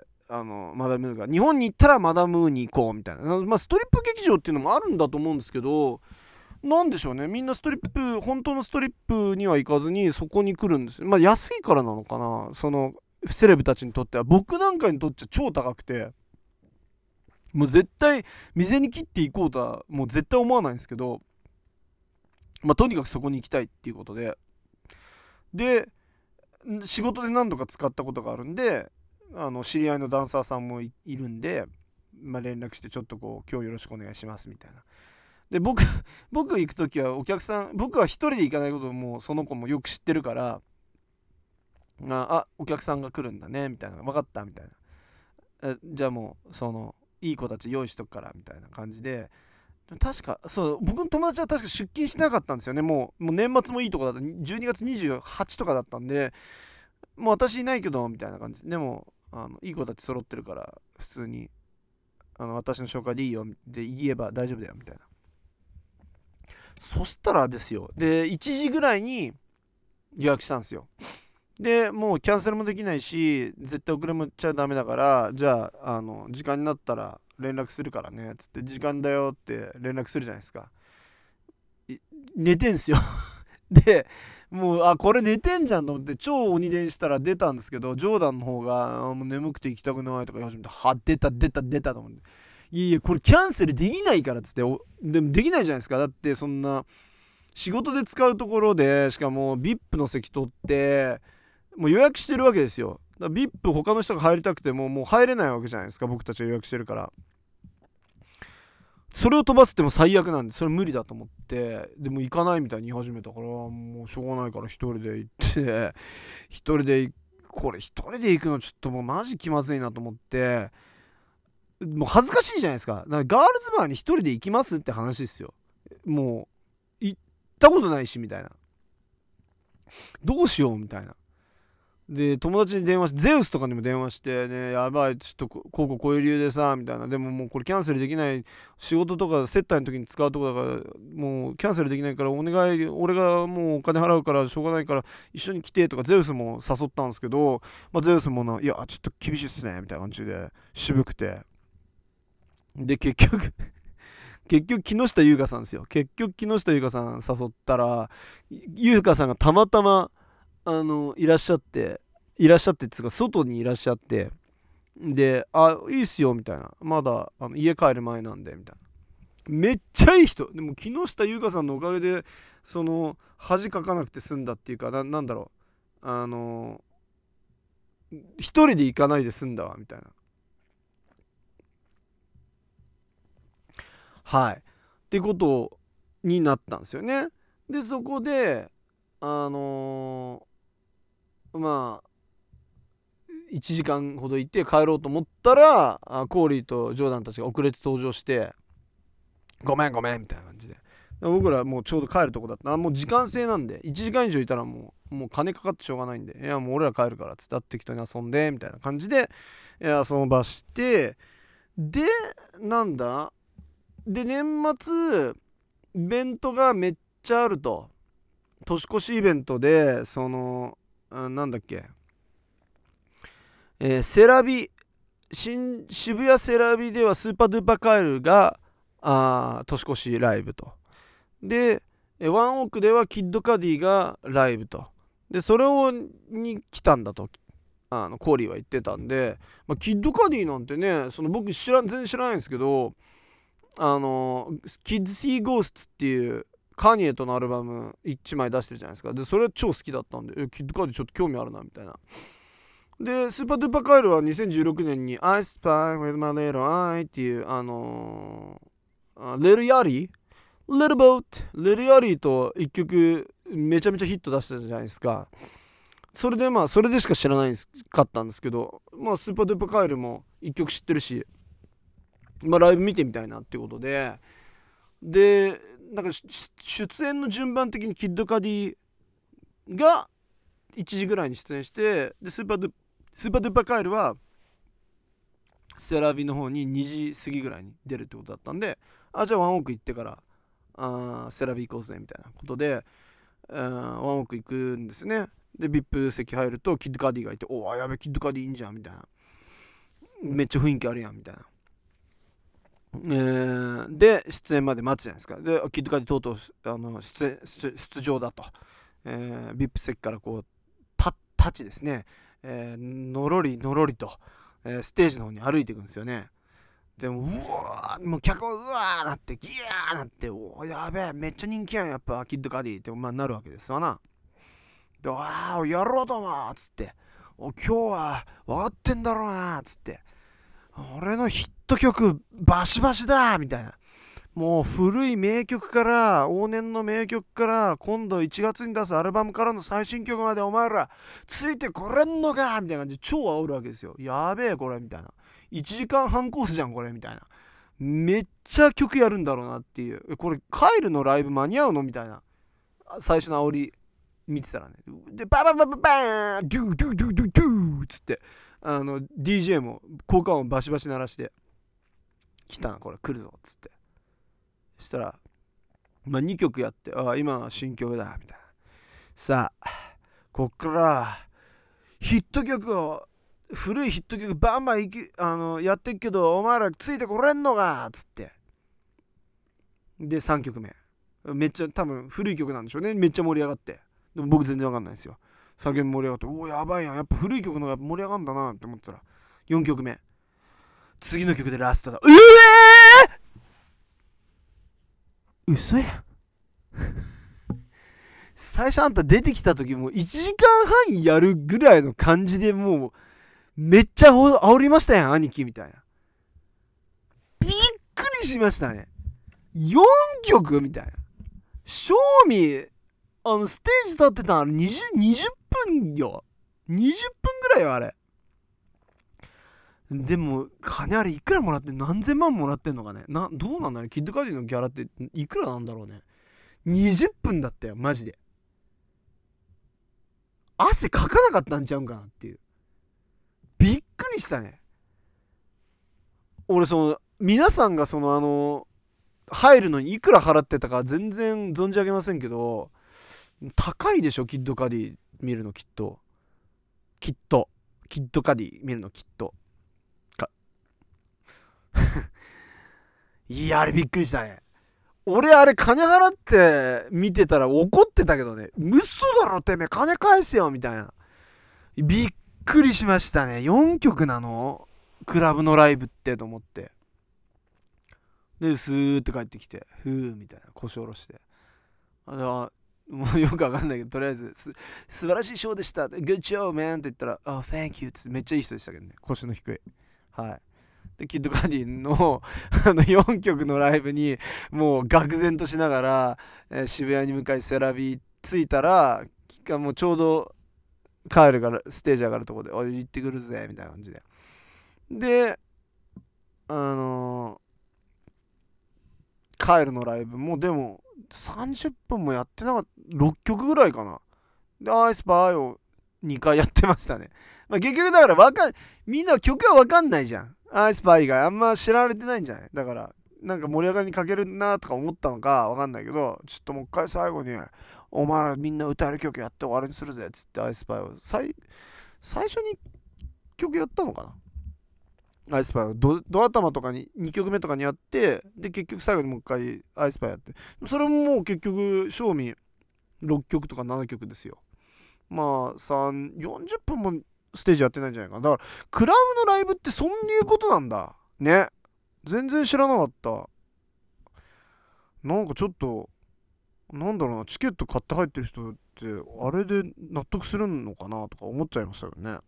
マダムーが日本に行ったらマダムーに行こうみたいな、ストリップ劇場っていうのもあるんだと思うんですけど、なんでしょうね、みんな本当のストリップには行かずにそこに来るんですよ。安いからなのかな、そのセレブたちにとっては。僕なんかにとっては超高くて、もう絶対店に切っていこうとはもう絶対思わないんですけど、とにかくそこに行きたいっていうことで仕事で何度か使ったことがあるんで、知り合いのダンサーさんもいるんで、連絡してちょっと今日よろしくお願いしますみたいな。で僕行く時は僕は一人で行かないことをもうその子もよく知ってるから、お客さんが来るんだねみたいな、分かったみたいな、じゃあもういい子たち用意しとくからみたいな感じで、確か僕の友達は確か出勤してなかったんですよね。もう年末もいいとこだった、12月28とかだったんで、 もう私いないけどみたいな感じでもいい子たち揃ってるから普通に私の紹介でいいよって言えば大丈夫だよみたいな。そしたらですよ、で1時ぐらいに予約したんですよ。でもうキャンセルもできないし絶対遅れもちゃダメだから、じゃあ時間になったら連絡するからねっつって、時間だよって連絡するじゃないですか。寝てんすよでもうこれ寝てんじゃんと思って超鬼電したら出たんですけど、ジョーダンの方がもう眠くて行きたくないとか言い始めて、出たと思って、いやこれキャンセルできないからっつって、でもできないじゃないですか。だってそんな仕事で使うところで、しかも VIP の席取ってもう予約してるわけですよ。だから VIP 他の人が入りたくてももう入れないわけじゃないですか、僕たちが予約してるから。それを飛ばすっても最悪なんで、それ無理だと思って、でも行かないみたいに言い始めたから、もうしょうがないから一人で行って一人でこれ一人で行くのちょっともうマジ気まずいなと思って、もう恥ずかしいじゃないですか。だからガールズバーに一人で行きますって話ですよ。もう行ったことないしみたいな、どうしようみたいな。で友達に電話して、ゼウスとかにも電話してね、やばいちょっとこういう理由でさみたいな、でももうこれキャンセルできない、仕事とか接待の時に使うとこだからもうキャンセルできないからお願い、俺がもうお金払うからしょうがないから一緒に来てとかゼウスも誘ったんですけど、ゼウスもいやちょっと厳しいっすねみたいな感じで渋くて、で結局木下優香さんですよ。結局木下優香さん誘ったら、優香さんがたまたまいらっしゃってっていうか外にいらっしゃって、でいいっすよみたいな、まだ家帰る前なんでみたいな、めっちゃいい人でも木下優香さんのおかげでその恥かかなくて済んだっていうか、なんだろう、一人で行かないで済んだわみたいな。はいってことになったんですよね。でそこでまあ1時間ほど行って帰ろうと思ったら、コーリーとジョーダンたちが遅れて登場して、ごめんみたいな感じで、僕らもうちょうど帰るとこだった。もう時間制なんで1時間以上いたらもう金かかってしょうがないんで、いやもう俺ら帰るからっつって適当に遊んでみたいな感じで遊ばして、でなんだで年末イベントがめっちゃあると、年越しイベントでなんだっけ、セラビ渋谷セラビではスーパードゥーパーカエルが年越しライブと、でワンオークではキッドカディがライブと、でそれに来たんだとコーリーは言ってたんで、キッドカディなんてね、僕全然知らないんですけど、キッズ・シー・ゴーストっていうカニエとのアルバム1枚出してるじゃないですか。でそれは超好きだったんで、キッドカディちょっと興味あるなみたいな。でスーパードゥーパーカエルは2016年に I Spy with My Little Eye っていうレルヤリーLittle Boat レルヤリーと一曲めちゃめちゃヒット出したじゃないですか。それでそれでしか知らないかったんですけど、スーパードゥーパーカエルも一曲知ってるし、ライブ見てみたいなっていうことで、なんか出演の順番的にキッドカディが1時ぐらいに出演して、でスーパードゥーパーカエルはセラビの方に2時過ぎぐらいに出るってことだったんで、じゃあワンオーク行ってからセラビ行こうぜみたいなことでワンオーク行くんですね。で VIP 席入るとキッドカディがいて、おやべキッドカディいいんじゃんみたいな、めっちゃ雰囲気あるやんみたいな。で出演まで待つじゃないですか。でキッドカディとうとう出場だと、VIP 席からこう立ちですね、のろりと、ステージの方に歩いていくんですよね。でももう客もなってギャーなって、やべえめっちゃ人気やんやっぱキッドカディってなるわけですわな。でやろうともっつって、今日は分かってんだろうなっつって、俺のヒット曲バシバシだみたいな、もう古い名曲から往年の名曲から今度1月に出すアルバムからの最新曲までお前らついてこれんのかみたいな感じで超煽るわけですよ。やべえこれみたいな、1時間半コースじゃんこれみたいな、めっちゃ曲やるんだろうなっていう、これカイルのライブ間に合うのみたいな最初の煽り見てたらね、でバババババーンドゥドゥドゥドゥドゥっつってDJ も効果音バシバシ鳴らして来たなこれ来るぞっつって、そしたらまあ2曲やって、今は新曲だみたいな、さあこっからヒット曲を古いヒット曲バンバンやってっけどお前らついてこれんのかっつって、で3曲目めっちゃ多分古い曲なんでしょうね、めっちゃ盛り上がって、でも僕全然わかんないですよ、叫び盛り上がって、おおやばいやん、やっぱ古い曲の方が盛り上がるんだなって思ったら4曲目、次の曲でラストだ、嘘やん最初あんた出てきた時もう1時間半やるぐらいの感じでもうめっちゃ煽りましたやん兄貴みたいな、びっくりしましたね、4曲みたいな、正味ステージ立ってたの20分よ、20分ぐらいよあれ。でも金あれいくらもらって何千万もらってんのかね、どうなんだろう、キッドカディのギャラっていくらなんだろうね。20分だったよマジで、汗かかなかったんちゃうんかなっていう、びっくりしたね。俺皆さんが入るのにいくら払ってたか全然存じ上げませんけど、高いでしょキッドカディ見るの、きっとキッドカディ見るのきっといやあれびっくりしたね。俺あれ金払って見てたら怒ってたけどね、嘘だろてめえ金返せよみたいな、びっくりしましたね。4曲なのクラブのライブってと思って、でスーって帰ってきてふーみたいな腰下ろして、もうよくわかんないけどとりあえず素晴らしいショーでした Good job man って言ったら Oh thank you ってめっちゃいい人でしたけどね、腰の低い、はいでキッドカディの4曲のライブにもう愕然としながら、渋谷に向かいセラビ着いたらもうちょうど帰るからステージ上がるとこでおい行ってくるぜみたいな感じで、で帰るのライブもでも30分もやってなかった6曲ぐらいかな、でアイスパーを2回やってましたね。まあ、結局だからみんな曲は分かんないじゃん、アイスパー以外あんま知られてないんじゃない、だからなんか盛り上がりに欠けるなとか思ったのか分かんないけど、ちょっともう一回最後にお前らみんな歌える曲やって終わりにするぜっつってアイスパーを最初に曲やったのかな、アイスパイをド頭とかに2曲目とかにやって、で結局最後にもう一回アイスパイやって、それももう結局賞味6曲とか7曲ですよ。まあ40分もステージやってないんじゃないかな。だからクラブのライブってそういうことなんだね、全然知らなかった。なんかちょっとなんだろうな、チケット買って入ってる人ってあれで納得するのかなとか思っちゃいましたよね。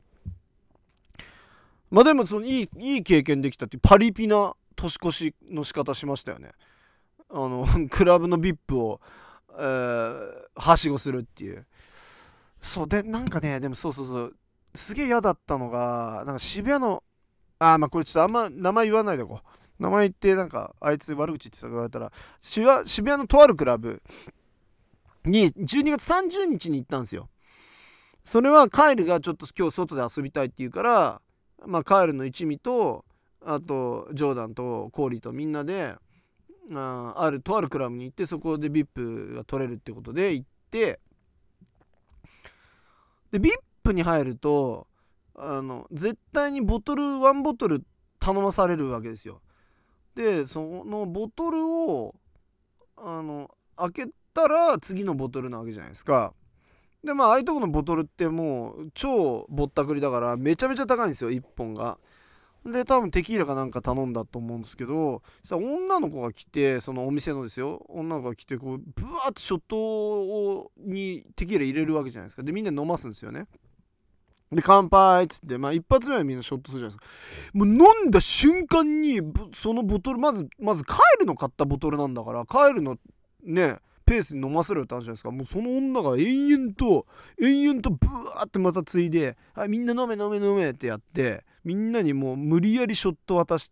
まあでもいい経験できたっていうパリピな年越しの仕方しましたよね。クラブの VIP を、はしごするっていう。そうでなんかね、でもそうすげえ嫌だったのが、なんか渋谷のまあこれちょっとあんま名前言わないでこう、名前言ってなんかあいつ悪口って言われたら、渋谷のとあるクラブに12月30日に行ったんですよ。それはカイルがちょっと今日外で遊びたいって言うから、まあ、カエルの一味とあとジョーダンとコーリーとみんなでとあるクラブに行って、そこで VIP が取れるってことで行って、で VIP に入ると絶対にワンボトル頼まされるわけですよ。でそのボトルを開けたら次のボトルなわけじゃないですか。でまあああいうとこのボトルってもう超ぼったくりだからめちゃめちゃ高いんですよ1本が。で多分テキーラかなんか頼んだと思うんですけど、さ女の子が来て、そのお店のですよ、女の子が来てこうブワーってショットにテキーラ入れるわけじゃないですか。でみんな飲ますんですよね。で乾杯っつって、まあ一発目はみんなショットするじゃないですか。もう飲んだ瞬間にそのボトルまずカエルの買ったボトルなんだから、カエルのねペースに飲ませろよって話じゃないですか。もうその女が延々とブワーってまたついで、はいみんな飲めってやって、みんなにもう無理やりショット渡して、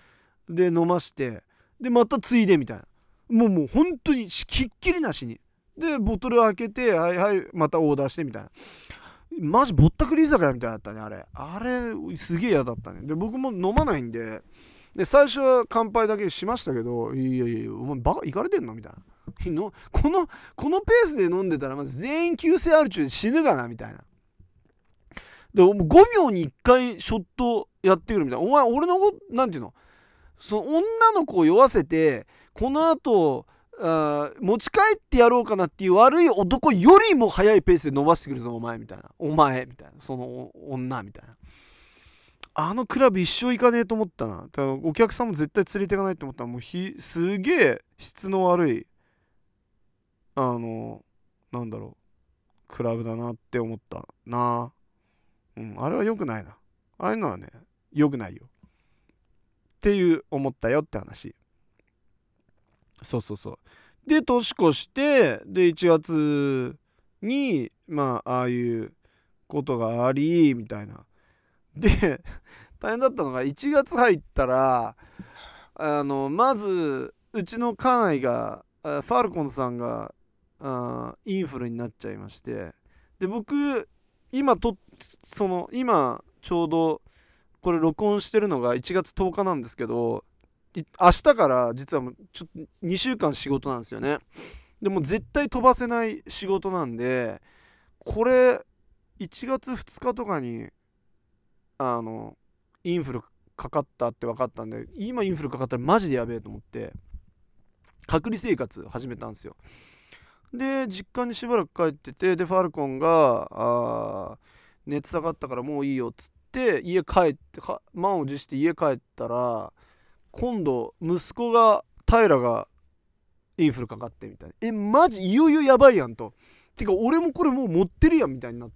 で飲まして、でまたついでみたいな、もう本当にひっきりなしにでボトル開けて、はいはいまたオーダーしてみたいな、マジぼったくり居酒屋みたいだったね。あれすげえ嫌だったね。で僕も飲まないんで、最初は乾杯だけしましたけど、いやいやお前バカいかれてんのみたいな、このペースで飲んでたらまず全員急性アル中で死ぬがなみたいな。で5秒に1回ショットやってくるみたいな。お前俺のなんていうの、その女の子を酔わせてこの後持ち帰ってやろうかなっていう悪い男よりも早いペースで伸ばしてくるぞお前みたいな、お前みたいな、その女みたいな。あのクラブ一生行かねえと思ったな。多分お客さんも絶対連れていかないと思ったら、もうすげえ質の悪いなんだろうクラブだなって思ったな。あれは良くないな。ああいうのはね良くないよっていう思ったよって話。そうそうそう。で年越してで1月にああいうことがありみたいな。で大変だったのが1月入ったらまずうちの家内がファルコンさんがインフルになっちゃいまして、で僕今ちょうどこれ録音してるのが1月10日なんですけど、明日から実はもうちょっと2週間仕事なんですよね。でも絶対飛ばせない仕事なんで、これ1月2日とかにインフルかかったって分かったんで、今インフルかかったらマジでやべえと思って隔離生活始めたんですよ。で実家にしばらく帰ってて、でファルコンが熱下がったからもういいよっつって家帰って満を持して家帰ったら、今度息子が平がインフルかかってみたいな、マジいよいよやばいやんと、てか俺もこれもう持ってるやんみたいになって、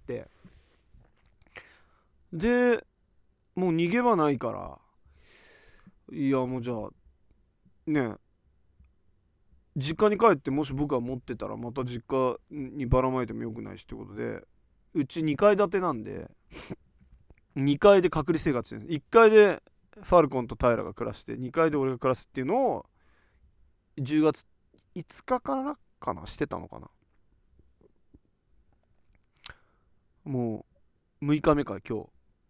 でもう逃げ場ないから、いやもうじゃあね実家に帰って、もし僕が持ってたらまた実家にばらまいてもよくないしってことで、うち2階建てなんで2階で隔離生活してる。1階でファルコンとタイラが暮らして、2階で俺が暮らすっていうのを10月5日からかなしてたのかな。もう6日目か今日。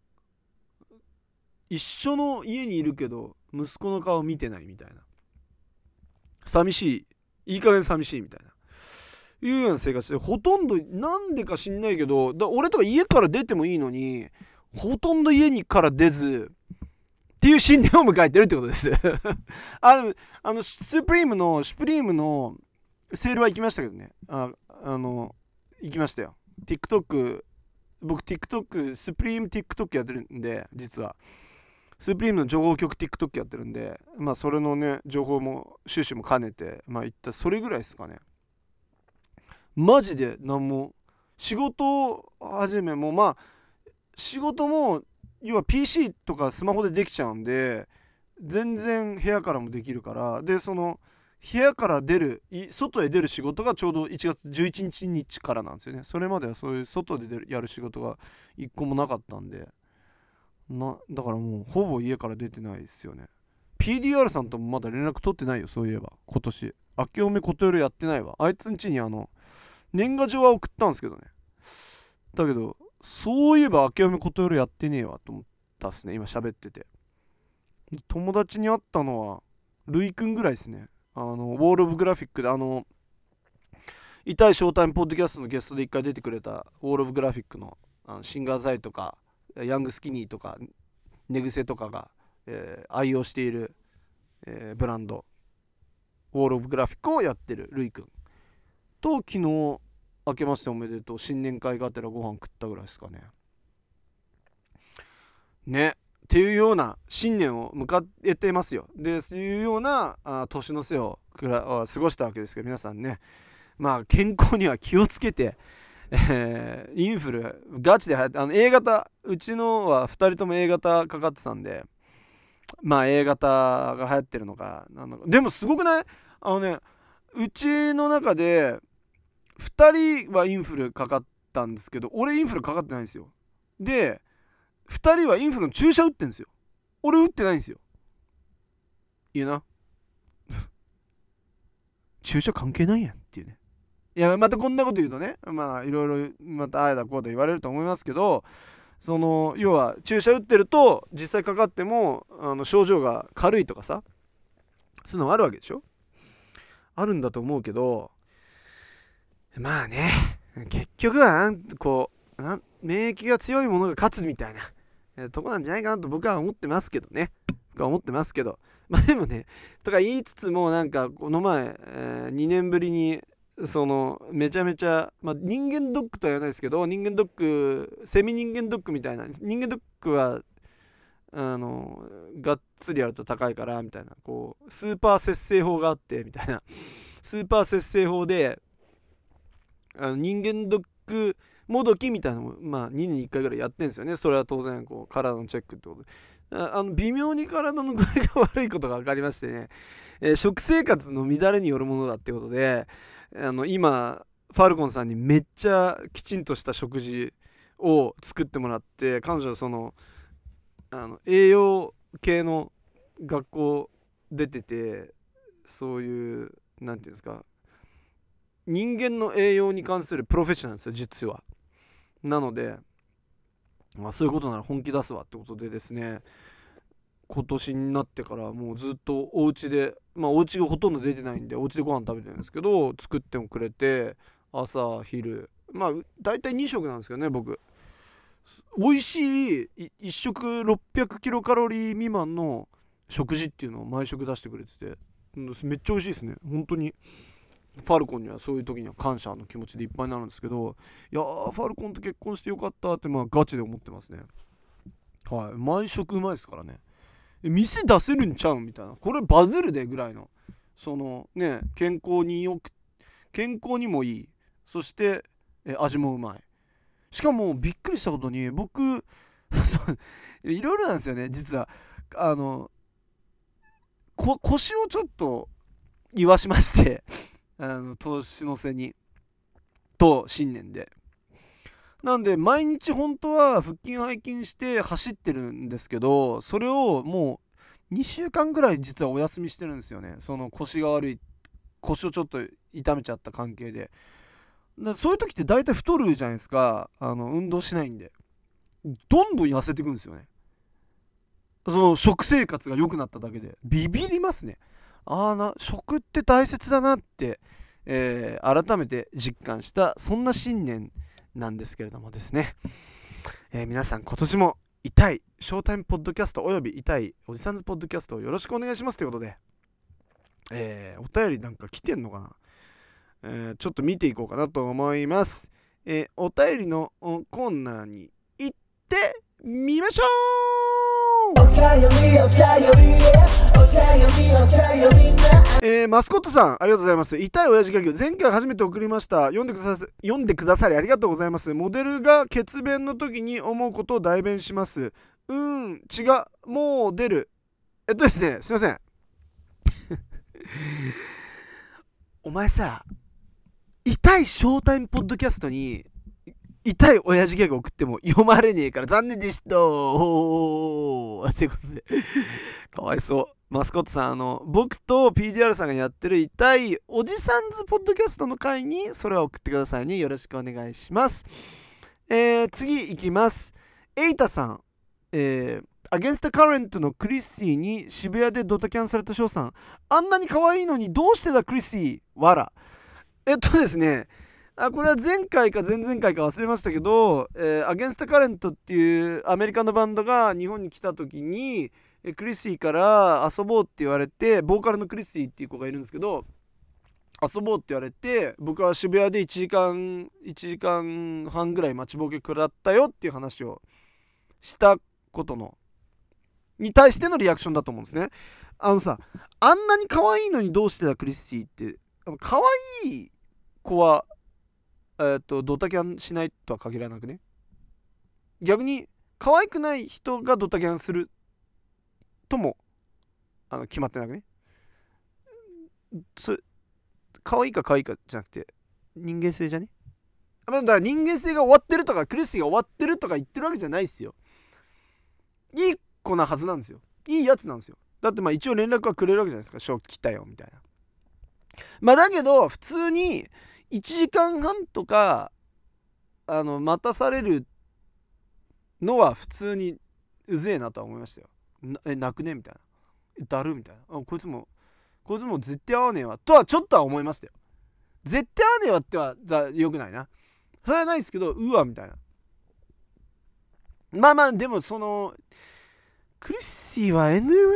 一緒の家にいるけど息子の顔見てないみたいな、寂しい、いい加減寂しいみたいないうような生活で、ほとんどなんでか知んないけど俺とか家から出てもいいのにほとんど家にから出ずっていう新年を迎えてるってことですでもシュプリームのセールは行きましたけどね、行きましたよ。 TikTok、 僕 TikTok スプリーム TikTok やってるんで、実はスプリームの情報局 TikTok やってるんで、それのね情報も収集も兼ねて言ったそれぐらいですかね。マジで何も仕事始めも仕事も要は PC とかスマホでできちゃうんで全然部屋からもできるから、でその部屋から外へ出る仕事がちょうど1月11日からなんですよね。それまではそういう外でやる仕事が1個もなかったんで、だからもうほぼ家から出てないですよね。 PDR さんともまだ連絡取ってないよ。そういえば今年明けおめことよろやってないわ。あいつん家に年賀状は送ったんですけどね。だけどそういえば明けおめことよろやってねえわと思ったっすね、今喋ってて。友達に会ったのはルイくんぐらいですね。ウォール・オブ・グラフィックで痛いショータイムポッドキャストのゲストで一回出てくれたウォール・オブ・グラフィックのシンガーザイとかヤングスキニーとか寝癖とかが、愛用している、ブランドウォール・オブ・グラフィックをやってるルイくんと昨日明けましておめでとう新年会がてらご飯食ったぐらいですかね。ねっていうような新年を迎えてますよ。でそういうような年の瀬を過ごしたわけですけど、皆さんね健康には気をつけて、インフルガチで流行って、A 型、うちのは2人とも A 型かかってたんで、A 型が流行ってるのかなんだか。でもすごくない？うちの中で2人はインフルかかったんですけど、俺インフルかかってないんですよ。で2人はインフルの注射打ってんですよ。俺打ってないんですよ。いいな注射関係ないやんっていうね。 いやまたこんなこと言うとね、まあいろいろまたああだこうだ言われると思いますけど、その要は注射打ってると実際かかっても症状が軽いとかさ、そういうのがあるわけでしょ。あるんだと思うけど、まあね、結局は免疫が強いものが勝つみたいなとこなんじゃないかなと僕は思ってますけどね。まあでもね、とか言いつつも、なんかこの前、2年ぶりにそのめちゃめちゃ、まあ、人間ドックとは言わないですけど、人間ドック、セミ人間ドックみたいな、人間ドックはがっつりやると高いからみたいな、こうスーパー節制法があってみたいな、スーパー節制法で人間ドックもどきみたいなのも、まあ、2年に1回ぐらいやってんですよね。それは当然こう体のチェックってことで、微妙に体の具合が悪いことが分かりましてね、食生活の乱れによるものだってことで、今ファルコンさんにめっちゃきちんとした食事を作ってもらって、彼女はその栄養系の学校出てて、そういうなんていうんですか、人間の栄養に関するプロフェッショナルなんですよ実は。なので、まあ、そういうことなら本気出すわってことでですね、今年になってからもうずっとお家で、まあお家がほとんど出てないんでお家でご飯食べてるんですけど、作ってもくれて、朝昼、まあ大体2食なんですけどね僕。美味しい1食600キロカロリー未満の食事っていうのを毎食出してくれてて、めっちゃ美味しいですね本当に。ファルコンにはそういう時には感謝の気持ちでいっぱいになるんですけど、いやーファルコンと結婚してよかったって、まあガチで思ってますね。はい、毎食うまいですからね。店出せるんちゃうみたいな、これバズるでぐらいの、そのね、健康にもいい、そして味もうまい。しかもびっくりしたことに僕いろいろなんですよね実は。腰をちょっと言わしまして年の瀬にと新年で、なんで毎日本当は腹筋背筋して走ってるんですけど、それをもう2週間ぐらい実はお休みしてるんですよね。その腰が悪い、腰をちょっと痛めちゃった関係で。そういう時って大体太るじゃないですか、運動しないんで。どんどん痩せていくんですよね。その食生活が良くなっただけでビビりますね。食って大切だなって、改めて実感したそんな新年なんですけれどもですね、皆さん今年も痛いショータイムポッドキャストおよび痛いおじさんズポッドキャストをよろしくお願いしますということで、お便りなんか来てんのかな、ちょっと見ていこうかなと思います。お便りのコーナーに行ってみましょう。マスコットさんありがとうございます。痛い親父ギャグ前回初めて送りました。読んでくださりありがとうございます。モデルが血便の時に思うことを代弁します。血がもう出る。ですね、すいませんお前さ、痛いショータイムポッドキャストに痛い親父ギャグ送っても読まれねえから残念でしたってことでかわいそう。マスコットさん、僕と PDR さんがやってる痛いおじさんズポッドキャストの回にそれを送ってくださいね。よろしくお願いします。次いきます。エイタさん、アゲンストカレントのクリッシーに渋谷でドタキャンされた翔さん、あんなに可愛いのにどうしてだクリッシーわら。ですね、これは前回か前々回か忘れましたけど、アゲンストカレントっていうアメリカのバンドが日本に来た時にクリッシーから遊ぼうって言われて、ボーカルのクリッシーっていう子がいるんですけど、遊ぼうって言われて、僕は渋谷で1時間半ぐらい待ちぼうけ食らったよっていう話をしたことのに対してのリアクションだと思うんですね。あんなに可愛いのにどうしてだクリッシーって、可愛い子はドタキャンしないとは限らなくね。逆に可愛くない人がドタキャンするとも決まってなくね。可愛いか可愛いかじゃなくて人間性じゃね。だから人間性が終わってるとかクリスティが終わってるとか言ってるわけじゃないっすよ。いい子なはずなんですよ。いいやつなんですよ。だって一応連絡はくれるわけじゃないですか。ショー来たよみたいな。だけど普通に 1時間半とか待たされるのは普通にうぜえなとは思いましたよ。泣くねみたいな、だるみたいな、こいつも絶対合わねえわとはちょっとは思いましたよ。絶対合わねえわってはよくないな、それはないですけど、うわみたいな。まあまあでもそのクリッシーは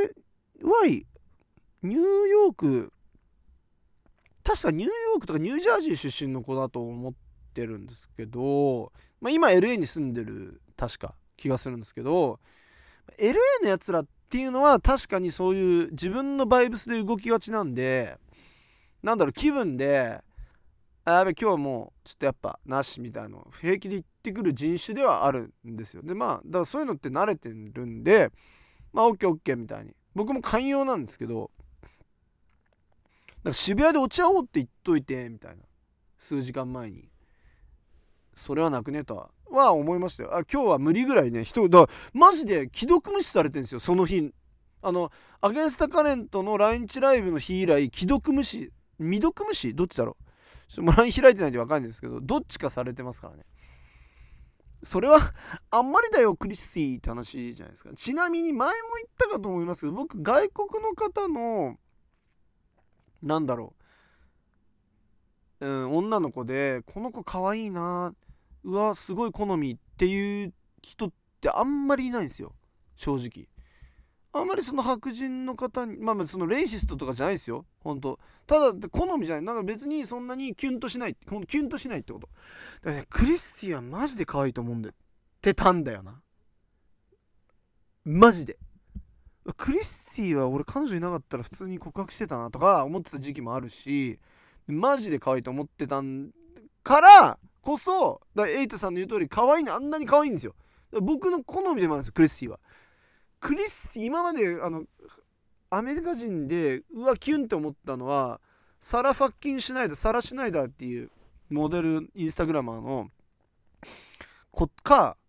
NY ニューヨーク、確かニューヨークとかニュージャージー出身の子だと思ってるんですけど、まあ、今 LA に住んでる確か気がするんですけど、 LA のやつらっていうのは確かにそういう自分のバイブスで動きがちなんで、なんだろう、気分でやべ今日はもうちょっとやっぱなしみたいなの平気で言ってくる人種ではあるんですよ。でまあだからそういうのって慣れてるんで、まあ OKOK みたいに僕も寛容なんですけど、なんか渋谷でお茶をって言っといてみたいな、数時間前にそれはなくねとは思いましたよ。今日は無理ぐらいね、人だマジで既読無視されてるんですよ、その日。アゲンスタカレントの来日ライブの日以来既読無視未読無視どっちだろう、ちょっとLINE開いてないんで分かんないですけど、どっちかされてますからね。それはあんまりだよクリッシーって話じゃないですか。ちなみに前も言ったかと思いますけど、僕外国の方のなんだろう、女の子でこの子かわいいな、うわすごい好みっていう人ってあんまりいないんですよ、正直。あんまりその白人の方に、まあそのレイシストとかじゃないですよ本当、ただ好みじゃない、なんか別にそんなにキュンとしない、キュンとしないってこと。だからね、クリスティはマジで可愛いと思うんでってたんだよな、マジで。クリスティは俺彼女いなかったら普通に告白してたなとか思ってた時期もあるし、マジで可愛いと思ってたんからこそ、エイトさんの言う通り可愛いの、あんなに可愛いんですよ。僕の好みでもあるんですよクリスティは。クリス今までアメリカ人でうわキュンって思ったのはサラ・ファッキン・シュナイダー、サラ・シュナイダーっていうモデルインスタグラマーの子か、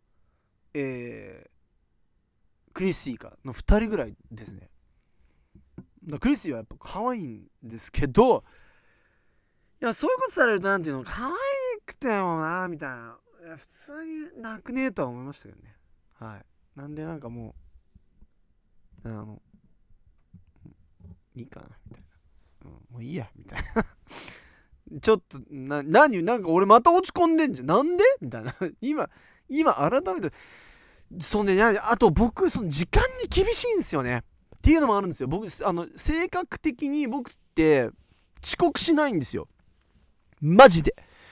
クリスティかの2人ぐらいですね。クリスティはやっぱ可愛いんですけど、いやそういうことされるとなんていうの、可愛くてもなみたいな、いや普通になくねえとは思いましたけどね。はい、なんでなんかもういいかなみたいな、もういいやみたいなちょっとなんか俺また落ち込んでんじゃん、なんでみたいな今改めてそうね、あと僕その時間に厳しいんですよねっていうのもあるんですよ。僕性格的に僕って遅刻しないんですよ、マジで。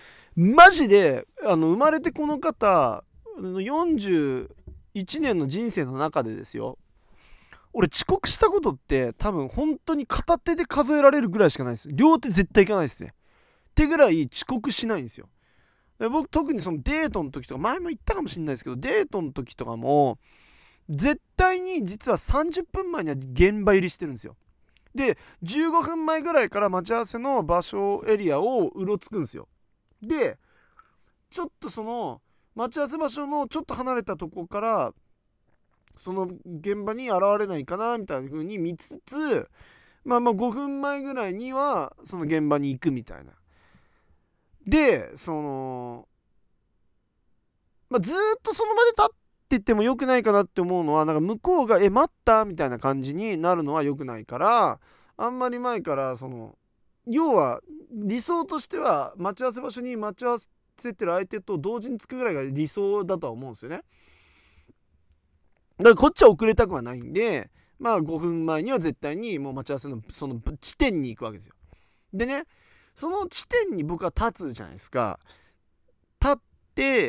生まれてこの方41年の人生の中でですよ、俺遅刻したことって多分本当に片手で数えられるぐらいしかないです。両手絶対いかないですねってぐらい遅刻しないんですよ。で僕特にそのデートの時とか、前も言ったかもしれないですけど、デートの時とかも絶対に実は30分前には現場入りしてるんですよ。で15分前ぐらいから待ち合わせの場所エリアをうろつくんですよ。でちょっとその待ち合わせ場所のちょっと離れたとこからその現場に現れないかなみたいな風に見つつ、まあ5分前ぐらいにはその現場に行くみたいな。でずっとその場で立ってても良くないかなって思うのは、なんか向こうが待ったみたいな感じになるのは良くないから、あんまり前から要は理想としては待ち合わせ場所に待ち合わせてる相手と同時に着くぐらいが理想だとは思うんですよね。だからこっちは遅れたくはないんで、まあ5分前には絶対にもう待ち合わせのその地点に行くわけですよ。でね、その地点に僕は立つじゃないですか。立って、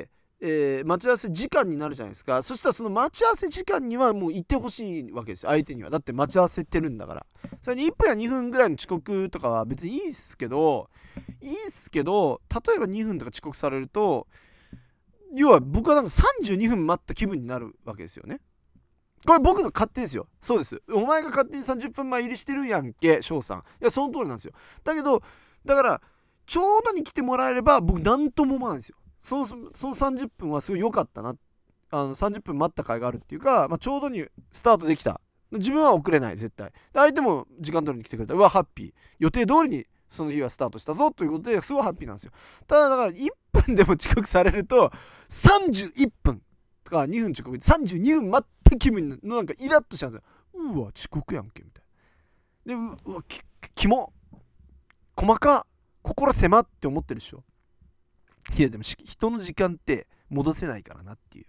待ち合わせ時間になるじゃないですか。そしたらその待ち合わせ時間にはもう行ってほしいわけですよ、相手には。だって待ち合わせてるんだから。それに1分や2分ぐらいの遅刻とかは別にいいっすけど、例えば2分とか遅刻されると、要は僕はなんか32分待った気分になるわけですよね。これ僕の勝手ですよ。そうです。お前が勝手に30分前入りしてるやんけ、翔さん。いや、その通りなんですよ。だからちょうどに来てもらえれば僕何とも思わないんですよ。その30分はすごい良かったな。30分待った甲斐があるっていうか、ちょうどにスタートできた。自分は遅れない、絶対。相手も時間通りに来てくれた。うわ、ハッピー。予定通りにその日はスタートしたぞということですごいハッピーなんですよ。ただだから1分でも遅刻されると31分とか2分遅刻で32分待った気分のなんかイラッとしちゃうんですよ。うわ遅刻やんけみたいな。でうわキモ細か心狭って思ってるでしょ。いやでも人の時間って戻せないからなっていう、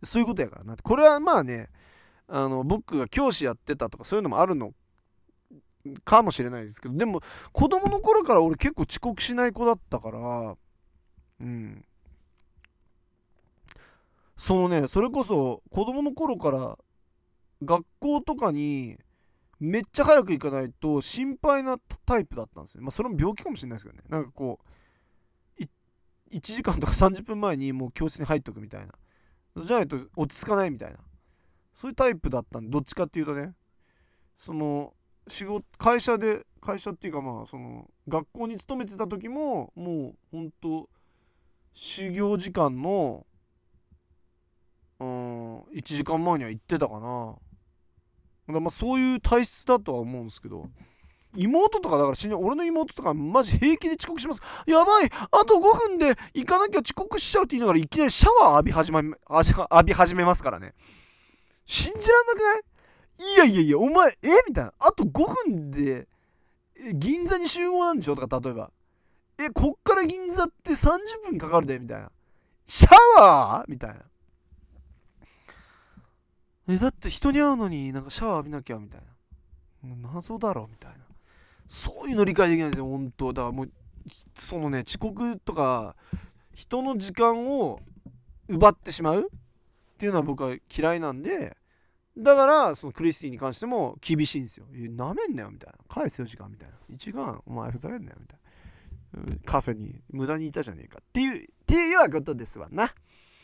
そういうことやからなって。これはまあね、僕が教師やってたとかそういうのもあるのかもしれないですけど、でも子供の頃から俺結構遅刻しない子だったから、そのね、それこそ子供の頃から学校とかにめっちゃ早く行かないと心配なタイプだったんですよ。まあそれも病気かもしれないですけどね。なんかこう1時間とか30分前にもう教室に入っとくみたいな。じゃないと落ち着かないみたいな。そういうタイプだったんで、どっちかっていうとね、その会社っていうかまあその学校に勤めてた時ももうほんと始業時間の1時間前には行ってたかな。まあそういう体質だとは思うんですけど、妹とかだから俺の妹とかマジ平気で遅刻します。やばい、あと5分で行かなきゃ遅刻しちゃうって言いながらいきなりシャワー浴び始めますからね。信じらんなくない？いやお前みたいな。あと5分で銀座に集合なんでしょとか、例えばこっから銀座って30分かかるでみたいな。シャワーみたいな。だって人に会うのになんかシャワー浴びなきゃみたいな。謎だろみたいな。そういうの理解できないんですよ本当。だからもうそのね、遅刻とか人の時間を奪ってしまうっていうのは僕は嫌いなんで、だからそのクリスティに関しても厳しいんですよ。なめんなよみたいな。返せよ時間みたいな。1時間お前ふざけんなよみたいな。カフェに無駄にいたじゃねえかっていうようなことですわな。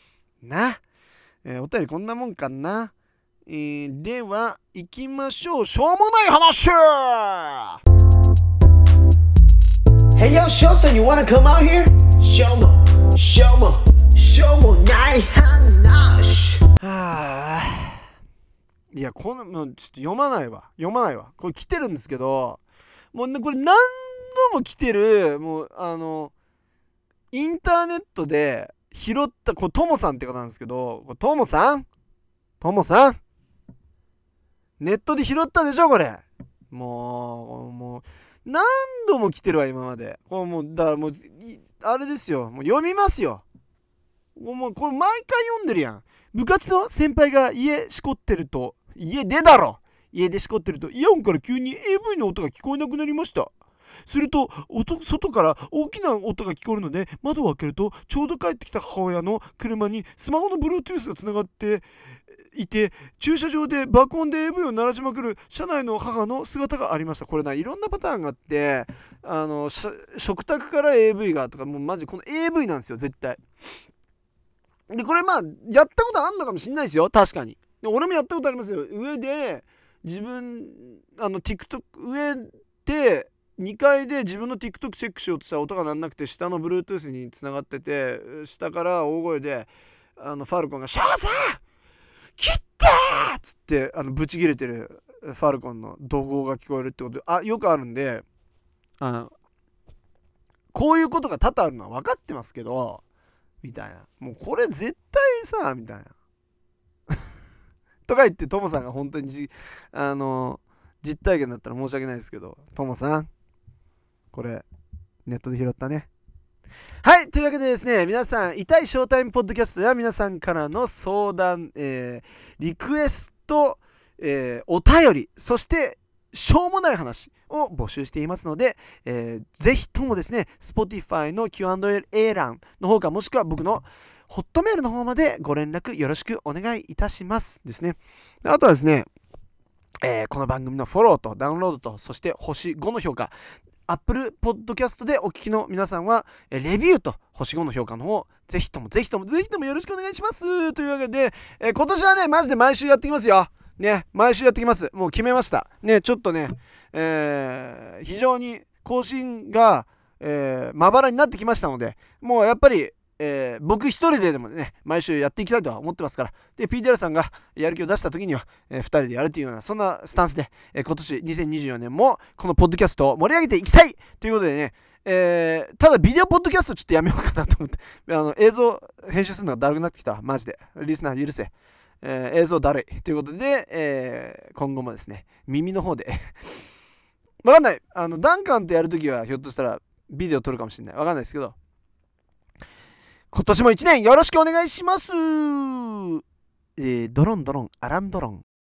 お便りこんなもんかな。では行きましょう。しょうもない話。 Hey yo, Shosan, you wanna come out here? しょうもない話。 いやもうちょっと読まないわ。これ来てるんですけど、もうねこれ何度も来てる、もうインターネットで拾ったこれトモさんって方なんですけど、これトモさんネットで拾ったでしょこれ。もう何度も来てるわ今まで。これもうだからもうあれですよ、もう読みますよ。もうこれ毎回読んでるやん。部活の先輩が家でしこってるとイヤホンから急に AV の音が聞こえなくなりました。すると外から大きな音が聞こえるので窓を開けると、ちょうど帰ってきた母親の車にスマホの Bluetooth がつながっていて、駐車場で爆音で AV を鳴らしまくる車内の母の姿がありました。これいろんなパターンがあって、食卓から AV がとか、もうマジこの AV なんですよ絶対。でこれまあやったことあんのかもしんないですよ、確かに。で俺もやったことありますよ。上で自分TikTok 上で2階で自分の TikTok チェックしようとしたら音が鳴んなくて、下の Bluetooth につながってて、下から大声でファルコンが「シャーさん切って!」っつってブチ切れてるファルコンの怒号が聞こえるってことで、よくあるんで、こういうことが多々あるのは分かってますけどみたいな。もうこれ絶対さみたいなとか言って、トモさんが本当に実体験だったら申し訳ないですけど、トモさんこれネットで拾ったね。はい、というわけでですね、皆さん痛いショータイムポッドキャストでは皆さんからの相談、リクエスト、お便り、そしてしょうもない話を募集していますので、ぜひともですね Spotify の Q&A 欄の方か、もしくは僕のホットメールの方までご連絡よろしくお願いいたしますですね。あとはですね、この番組のフォローとダウンロードと、そして星5の評価、Apple Podcast でお聞きの皆さんはレビューと星5の評価の方、ぜひともよろしくお願いしますというわけで、今年はねマジで毎週やってきますよね。毎週やってきます。もう決めましたね。ちょっとね、非常に更新が、まばらになってきましたので、もうやっぱり僕一人でもね、毎週やっていきたいとは思ってますから。で、PDR さんがやる気を出した時には、2人でやるというような、そんなスタンスで、今年2024年もこのポッドキャストを盛り上げていきたいということでね、ただビデオポッドキャストちょっとやめようかなと思って、映像編集するのがだるくなってきた。マジで。リスナー許せ。映像だるいということで、今後もですね、耳の方でわかんない。ダンカンとやるときはひょっとしたらビデオ撮るかもしれない。わかんないですけど、今年も1年よろしくお願いします。ドロンドロン、アランドロン。